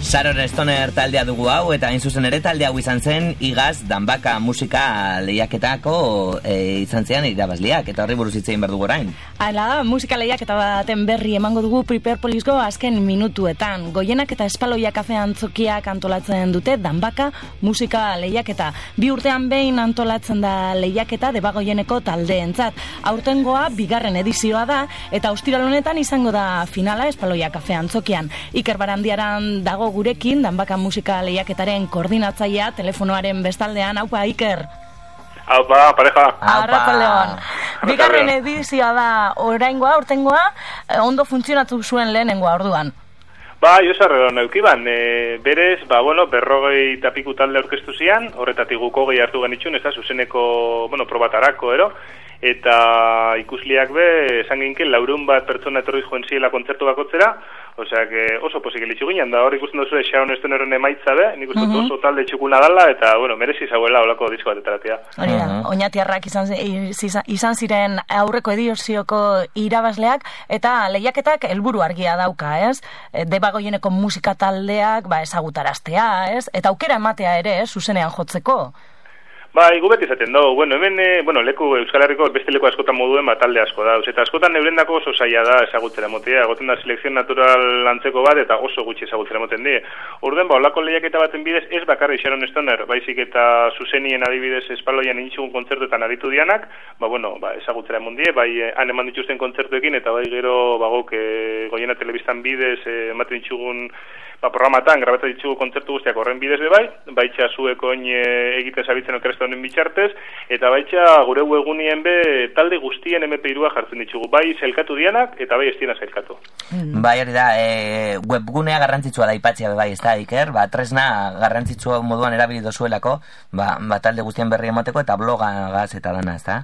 Sharon Stoner taldea dugu hau, eta hain zuzen ere talde hau izan zen Igaz Danbaka musika lehiaketako izan zean irabazliak, eta horri buruz hitz egin behar dugu orain. Hala, musika lehiaketa baten berri emango dugu Priperpolisgo azken minutuetan. Goienak eta Espaloia kafe antzokiak antolatzen dute Danbaka musika lehiaketa. 2 urtean behin antolatzen da lehiaketa Debagoieneko taldeentzat. Aurtengoa 2. edizioa da, eta ostiral honetan izango da finala Espaloia kafe antzokian. Iker Barandiaran dago gurekin, Danbaka musika lehiaketaren koordinatzailea telefonoaren bestaldean. Aupa, Iker! Aupa, pareja! Arratsaldeon. 2. edizioa da oraingoa, aurtengoa, ondo funtzionatu zuen lehenengoa orduan. Josarrero neukiban, berez, 40 eta piku talde aurkeztu zian, horretatik guko gehi hartu genitxun, ez da, zuzeneko, probatarako, eta ikusliak esan ginken, 400 pertsona etorri joen ziela kontzertu bakotzera, osea, oso posik elitxu ginen, da hor ikusten duzu Sharon Stoneren emaitza nik uste oso talde txukuna dala, eta, merezi zauela olako disko bat etaratea. Hori da, oinatiarrak izan ziren aurreko edizioko irabazleak, eta lehiaketak helburu argia dauka, ez? Debagoieneko musika taldeak, ezagutaraztea, ez? Eta aukera ematea ere, zuzenean jotzeko. Gu beti izaten dugu, hemen, leku Euskal Herriko beste leku askotan moduen talde asko da, eta askotan neurendako oso zaila da ezagutzera motea, egoten da selekzion natural antzeko bat, eta oso gutxi ezagutzera moten die. Orden, olako lehiaketa baten bidez, ez bakarri Sharon Stoner, baizik eta zuzenien adibidez Espaloian intxugun kontzertuetan aritu dianak, ezagutzera mondie, han eman dituzten kontzertuekin, eta gero, Goiena telebistan bidez, ematen intxugun programatan, grabatu ditugu kontzertu guztiak horren bidez baitxa zueko egiten zabitzen okerestu honen bitxartez, eta baitxa gure webgunien talde guztien MP3a jartzen ditugu, bai zelkatu dianak, eta bai estiena zelkatu. Bai, hori da, webgunea garrantzitsua da ipatzia ez da, Iker, tresna garrantzitsua moduan erabili dozuelako, talde guztien berri emateko, eta blogagaz eta dana, ez da?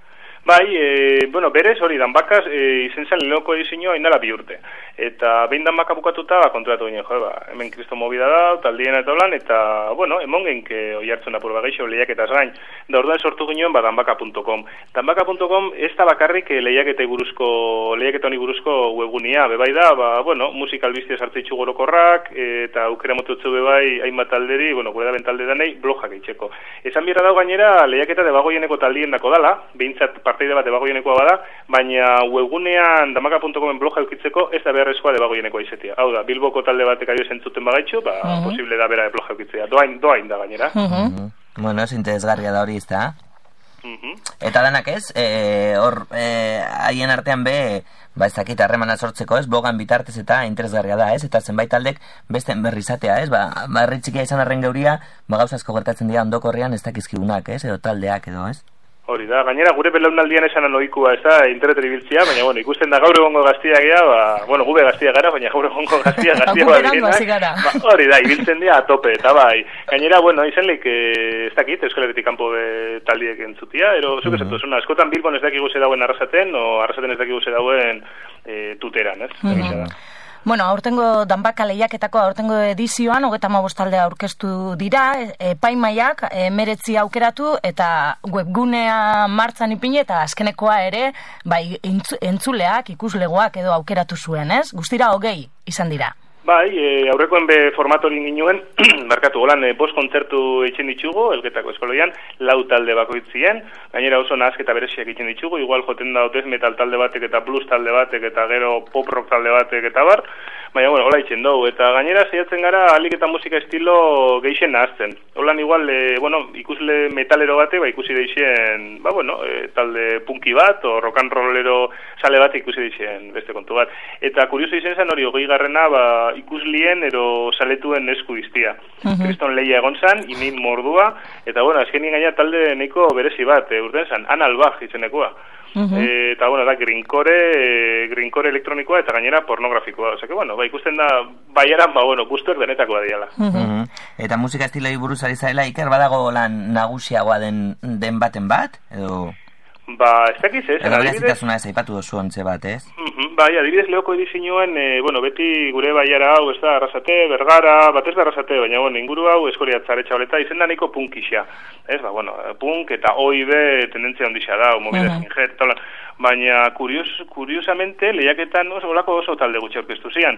Berez hori Danbakaz izen zen lehenoko edizioa indala 2 urte. Eta behin Danbaka bukatuta konturatu ginen, hemen Kristo movida da, taldiena eta holan, eta, emon genke oi hartzen apur bageixo lehiaketaz gain. Da orduan sortu ginen danbaka.com. Danbaka.com ez da bakarrik lehiaketa honi buruzko webgunia, bebai da, musika albiztia sartzitzu gorokorrak, eta aukera motutzu bebai hainbat talderi, gure da bentalde danei, blogak eitzeko. Esan birra dago gainera, lehiaketa Debagoieneko taldien dako dala, behintzat parteide bat Debagoienekoa bada, baina webgunean Danbaka.comen bloga eukitzeko ez da beharrezkoa Debagoienekoa izatea. Hau da, Bilboko talde batek aio zentzuten bagaitxu, posible da bera bloga eukitzea. Doain da gainera. Ez interesgarria da hori, ez da? Eta danak ez, hor, haien artean ez dakit harremana sortzeko, ez, blogan bitartez eta interesgarria da, ez, eta zenbait taldek beste berrizatea, ez, herri txikia izan arren geuria, gauzazko gertatzen dira ondoko horrean ez dakizkigunak, ez, edo taldeak edo, ez? Hori da, gainera gure belaunaldian esan anoikua, ez da, internetan ibiltzea, baina, ikusten da gaur egongo gaztia gea, gube gaztia gara, baina gaur egongo gaztia hori da, ibiltzen dira a tope, eta gainera, izan leik, ez dakit, Euskal Herritik kanpo taldiek entzutia, ero, zuk esatu zuna, askotan Bilbon ez dakigu ze dauen arrasaten, o arrasaten ez dakigu ze dauen tuteran, ez? Aurtengo Danbaka lehiaketako aurtengo edizioan 35 talde aurkeztu dira, epaimaiak 19 aukeratu eta webgunea martzan ipini eta azkenekoa ere entzuleak, ikuslegoak edo aukeratu zuen, ez? Guztira 20 izan dira. Aurrekoen formato egin ginuen, barkatu golan, 5 kontzertu eitzen ditugu, elgetako Espaloian, 4 talde bakoitzien, gainera oso nahazketa bereziak eitzen ditugu, igual joten da death metal talde batek eta blues talde batek eta gero pop rock talde batek eta bar, baina hola eitzen dugu, eta gainera saiatzen gara alik eta musika estilo geixen nahazten. Holan igual, ikusle metalero bate, ikusi deixen, talde punki bat, o rock and rollero sale bat ikusi deixen beste kontu bat. Eta kurioso izen zen hori 20garrena, ikuslien ero saletuen esku iztia. Kriston Leia egon zan, Imin Mordua, eta azkenin gaina talde neko berezi bat, urten zan, Analbaj izenekoa. Eta da Greencore elektronikoa eta gainera pornografikoa. Osa que ikusten da baiaran guztuek denetakoa diala. Eta musika estiloi buruz ari zaela, Iker, badago lan nagusiagoa den baten bat? Edo... ez dakiz ez. Edo berezitasuna ez aipatu dozu ontze bat, ez? Adibidez lehoko edizioen, beti gure baiara hau ez da Arrasate, Bergara, bat ez da Arrasate, baina inguru hau Eskoriatzare txaboleta izen da nahiko punkixa. Ez, punk eta OIB tendentzia ondisa da, movida skinhead, eta baina kuriosamente lehiaketan olako oso talde gutxi aurkeztu zian.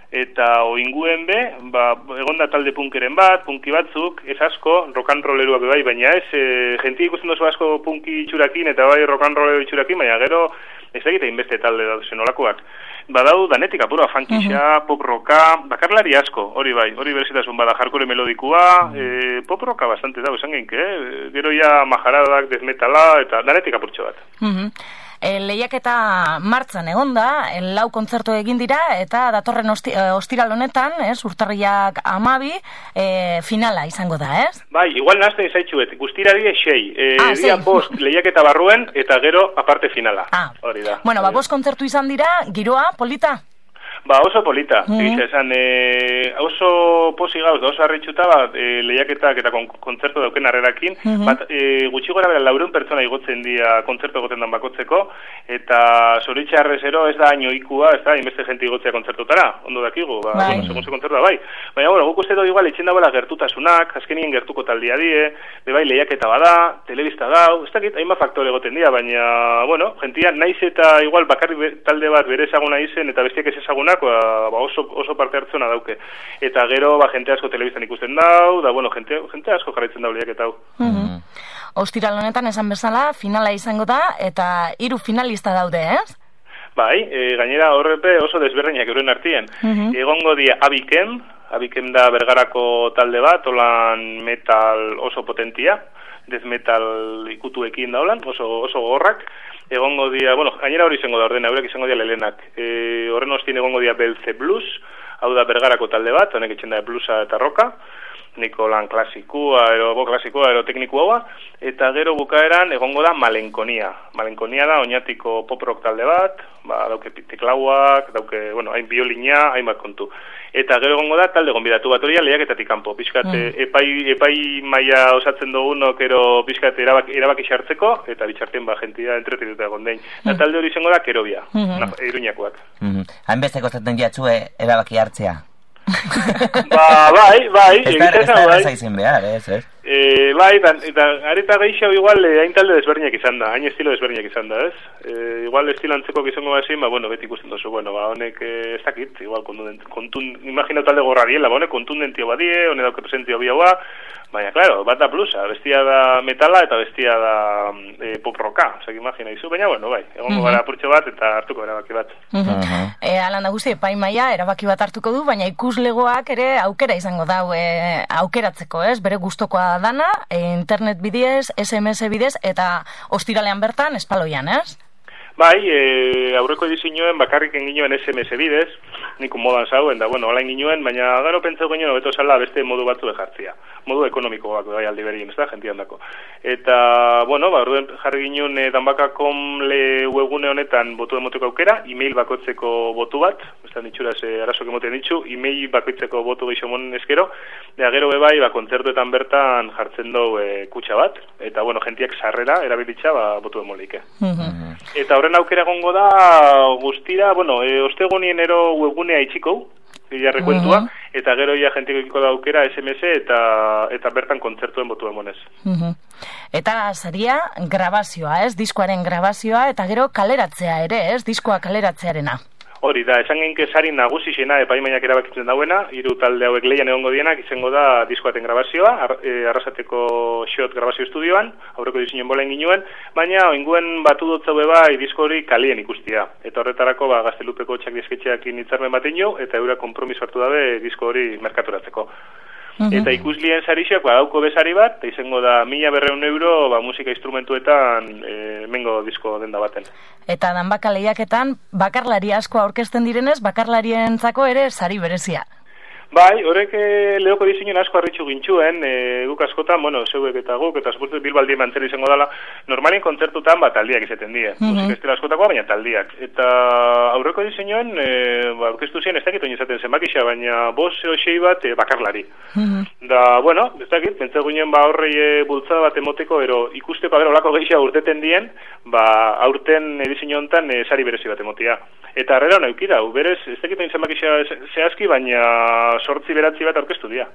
eta oinguen be, egonda talde punkeren bat, punki batzuk, ez asko, rock and rolleruak bai, baina ez, jenti ikusten dozu asko punki itxurakin eta bai rock and rolleru itxurakin, baina gero ez egite inbeste talde dauzen olakoak. Badau danetik apura, funkixa, pop rocka, bakarlari asko, hori bai, hori berezitasun bada, hardcore melodikua, pop rocka bastante da, esan genke, gero ya majaradak, death metala, eta danetik apurtxo bat. Lehiaketa martzan egonda, 4 kontzertu egin dira, eta datorren ostiral honetan, urtarriak 12, finala izango da, ez? Bai, igual nahazten izaitxuet, guztirari 6, dia 5 lehiaketa barruen, eta gero aparte finala, hori da. Bueno, 5 kontzertu izan dira, giroa, polita? Oso polita, esan, oso posi gauz, oso harritxuta, lehiaketak eta kontzertu dauken harrerakin, gutxi gora bera 400 pertsona igotzen dira kontzertu egoten dan bakotzeko, eta zoritxarrezero ez da ainoikua, ez da, inbeste jente igotzea kontzertutara, ondo dakigu, segun ze kontzertu da, bai. Baina, bueno, guk uste dut igual, etxen dagoela gertutasunak, azkenien gertuko taldia die, bai, lehiaketa bada, telebista dau, ez dakit, hainbat faktore egoten dira, baina, bueno, jentia, naiz eta igual bakarri talde bat bere ezaguna izen, eta bestiak ez ezagunak, oso parte hartzena dauke. Eta gero, jente asko telebistan ikusten dau, da, bueno, jente asko jarraitzen dau lehiaketa hau. Ostiral honetan esan bezala, finala izango da, eta 3 finalista daude, ez? Bai, gainera horrepe oso desberdinak euren artien. Egongo dia Abikem da Bergarako talde bat, holan metal oso potentia, death metal ikutuekin daulan, oso gorrak. Egongo dia, bueno, gainera hori izango da ordena, eurek izango dia lelenak. Horren ostien egongo dia Belze Blues, hau da Bergarako talde bat, honek etxen da bluesa eta roka, niko lan klasikoa, ero tekniku haua, eta gero bukaeran egongo da Malenkonia. Malenkonia da oinatiko pop rock talde bat, dauke teklauak, dauke, bueno, hain biolina, hain bat kontu. Eta gero egongo da talde gonbidatu bat hori lehiaketatik kanpo, pixkat epai maila osatzen dugunok ero pixkat erabaki xartzeko, eta bitxartien jentia entretituta egon dein. Eta talde hori izango da Kerobia, Iruñakoak. Hainbeste kostatzen jatzue erabaki hartzea? Bai, ez da zaizin behar, ez? Bai, eta areta geixau igual hain talde desberdinak izan da, hain estilo desberdinak izan da, ez? Igual estilo antzeko izango bazin, bueno, beti ikusten dozu, honek ez dakit, igual imagina talde gorra diela, honek kontundentio badie, honek dauke presentio biaua, baina, claro, bat da plusa, bestia da metala eta bestia da pop rocka, osea, imagina izu, baina, bueno, bai, egongo gara apurtxo bat eta hartuko erabaki bat. Alanda guzti, epaimaia erabaki bat hartuko du, baina ikuslegoak ere aukera izango dau aukeratzeko, ez? Bere gustokoa dana, internet bidez, SMS bidez, eta ostiralean bertan, espaloian, ez? Bai, aurreko edizioen bakarrik enginoen SMS bidez, nik modan zauen, da, bueno, olain ginoen, baina gero pentsau ginen hobeto zala beste modu batzu jartzia. Modu ekonomikoak bai aldi berien, ez da, jentian dako. Eta, bueno, orduen jarri ginen danbakakom webgune honetan botu emoteko aukera, email bakotzeko botu bat, ez da nitxuraz arazok emoten ditxu, email bakotzeko botu geixomon eskero, eta gero bebai, kontzertuetan bertan jartzen dugu kutsa bat, eta, bueno, jentiak sarrera erabilitza botu emoleike. Eta horren aukera egongo da guztira, bueno, ostegunien ero webgunea itxiko, jarrekuentua, eta gero ja jentiko ikiko da aukera SMS eta bertan kontzertuen botu emonez. Eta saria grabazioa, ez? Diskoaren grabazioa, eta gero kaleratzea ere, ez? Diskoa kaleratzearena. Hori da, esan genke sari nagusixena epaimainak erabakitzen dauena, 3 talde hauek lehian egongo dienak, izango da diskoaten grabazioa, Arrasateko Shot grabazio estudioan, aurreko disinen bola inginuen, baina oinguen batu dutza bai disko hori kalien ikustia. Eta horretarako Gaztelupeko txak disketxeakin hitzarmen baten jo, eta eura kompromiso hartu dabe disko hori merkaturatzeko. Eta ikuslien sarixak dauko bezari bat, eta izango da 1.200 euro musika instrumentuetan mengo disko denda baten. Eta danbaka lehiaketan, bakarlari asko aurkezten direnez, bakarlarientzako ere sari berezia. Bai, horrek lehoko diseinuen asko harritxu gintxuen, guk askotan, bueno, zeuek eta guk, eta supuesto bilbaldien bantzera izango dela, normalien kontzertutan taldiak izaten die, musika estela askotakoa, baina taldiak. Eta aurreko diseinuen, aurkeztu ziren, ez dakit oin izaten zenbakixa, baina 5-6 bat bakarlari. Da, bueno, ez dakit, pentsatu ginen horrei bultzada bat emoteko, ero ikusteko olako gehiago urteten dien, aurten diseinu honetan sari berezi bat emotia. Eta harrera hona eukida, berez, ez dakit oin zenbakixa zehazki, baina 8-9 bat aurkeztu dira.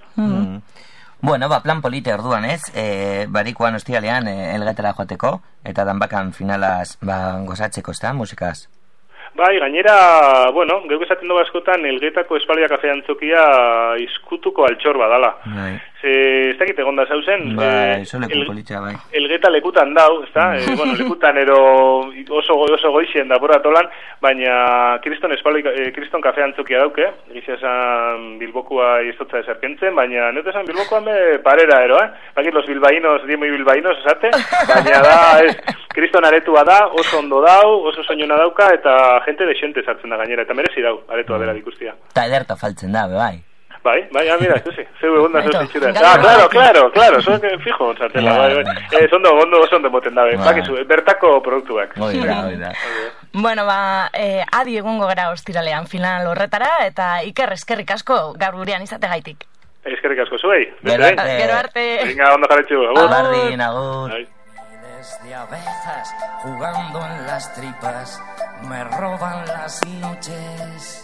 Bueno, plan polite orduan, ez? Barikoan ostialean elgetara joateko, eta danbakan finalaz gozatzeko, ez da, musikaz? Bai, gainera, bueno, geuk esaten dugu askotan Elgetako Espaldia kafe antzokia izkutuko altxor badala. Ez dakit egonda zauzen. Bai, zo leku politxea, bai. Elgeta lekutan dau, ezta? Bueno, lekutan ero oso goixen da borratolan, baina Kriston kafe antzokia dauke, gizia esan Bilbokua izotza eserkentzen, baina neute esan Bilbokoan parera ero, Bakit los bilbainos, dimo bilbainos, esate, baina da, Kriston aretua da, oso ondo dau, oso soinona dauka, eta gente de xente sartzen da gainera, eta merezi dau, aretua bera ikustia. Ta ederta faltzen da, bai. Bai, mira, esto sí, zeu egon da zeu zitxura. Claro, zo fijo, zartela, bai. Oso ondo moten dabe, bakizu, bertako produktuak. Oida. Bueno, adi egongo gara ostiralean final horretara, eta Iker, eskerrik asko gaur gurean izategaitik. Eskerrik asko zuei. Gero arte. Venga, ondo jarretxu, agur. Bardin, agur. De abejas jugando en las tripas me roban las noches.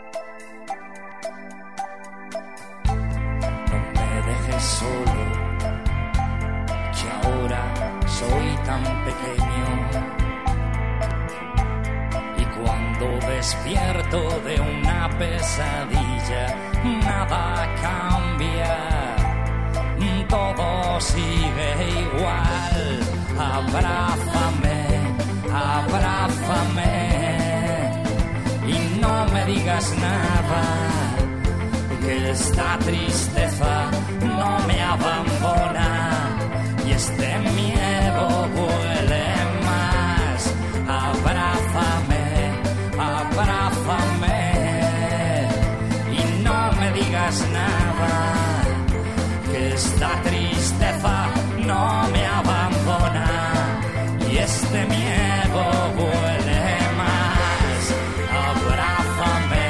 No me dejes solo, que ahora soy tan pequeño. Y cuando despierto de una pesadilla, nada cambia, todo sigue igual. Abrázame y no me digas nada, que esta tristeza no me abandona y este miedo duele más. Abrázame y no me digas nada, que esta tristeza no me abandona y este miedo duele más. Abrázame.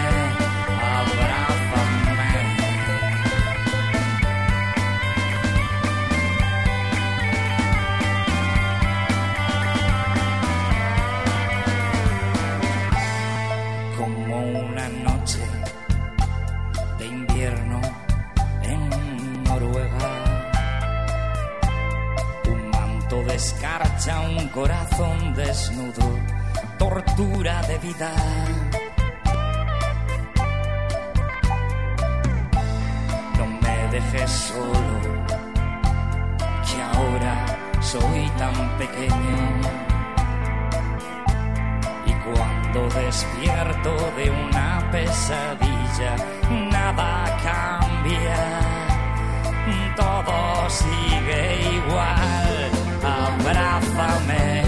Como una noche de invierno en Noruega, de escarcha, un corazón desnudo, tortura de vida. No me dejes solo, que ahora soy tan pequeño. Y cuando despierto de una pesadilla, nada cambia, todo sigue igual. Abrázame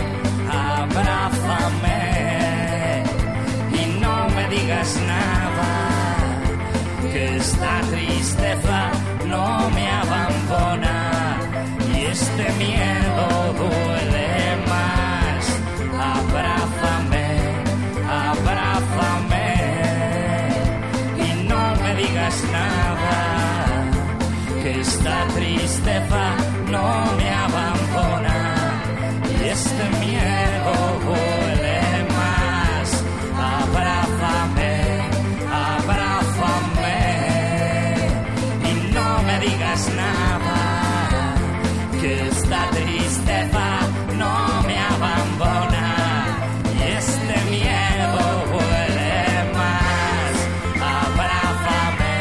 y no me digas nada, que esta tristeza no me abandona y este miedo duele más. Abrázame y no me digas nada, que esta tristeza no me abandona y este miedo duele más. Abrázame y no me digas nada, que esta tristeza no me abandona y este miedo duele más. Abrázame.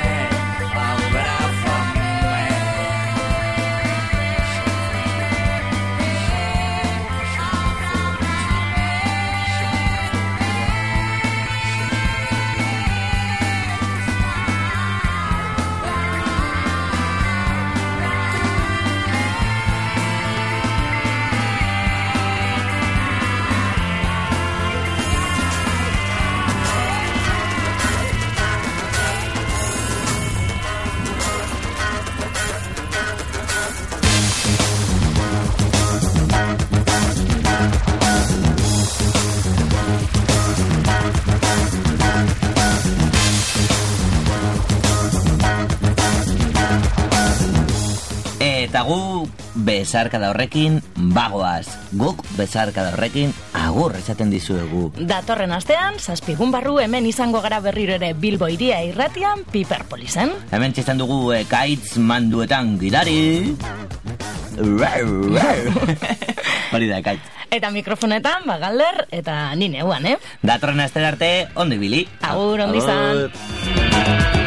Eta gu besarkada horrekin bagoaz. Guk besarkada horrekin agur esaten dizuegu. Datorren astean, 7 egun barru hemen izango gara berriro ere Bilbo Hiria irratian Piperpolisen. Hemen txizten dugu ekaitz manduetan gidari. Hori da ekaitz. Eta mikrofonetan, Galder, eta ni neuan, Datorren astera arte, ondo ibili. Agur, ondo izan.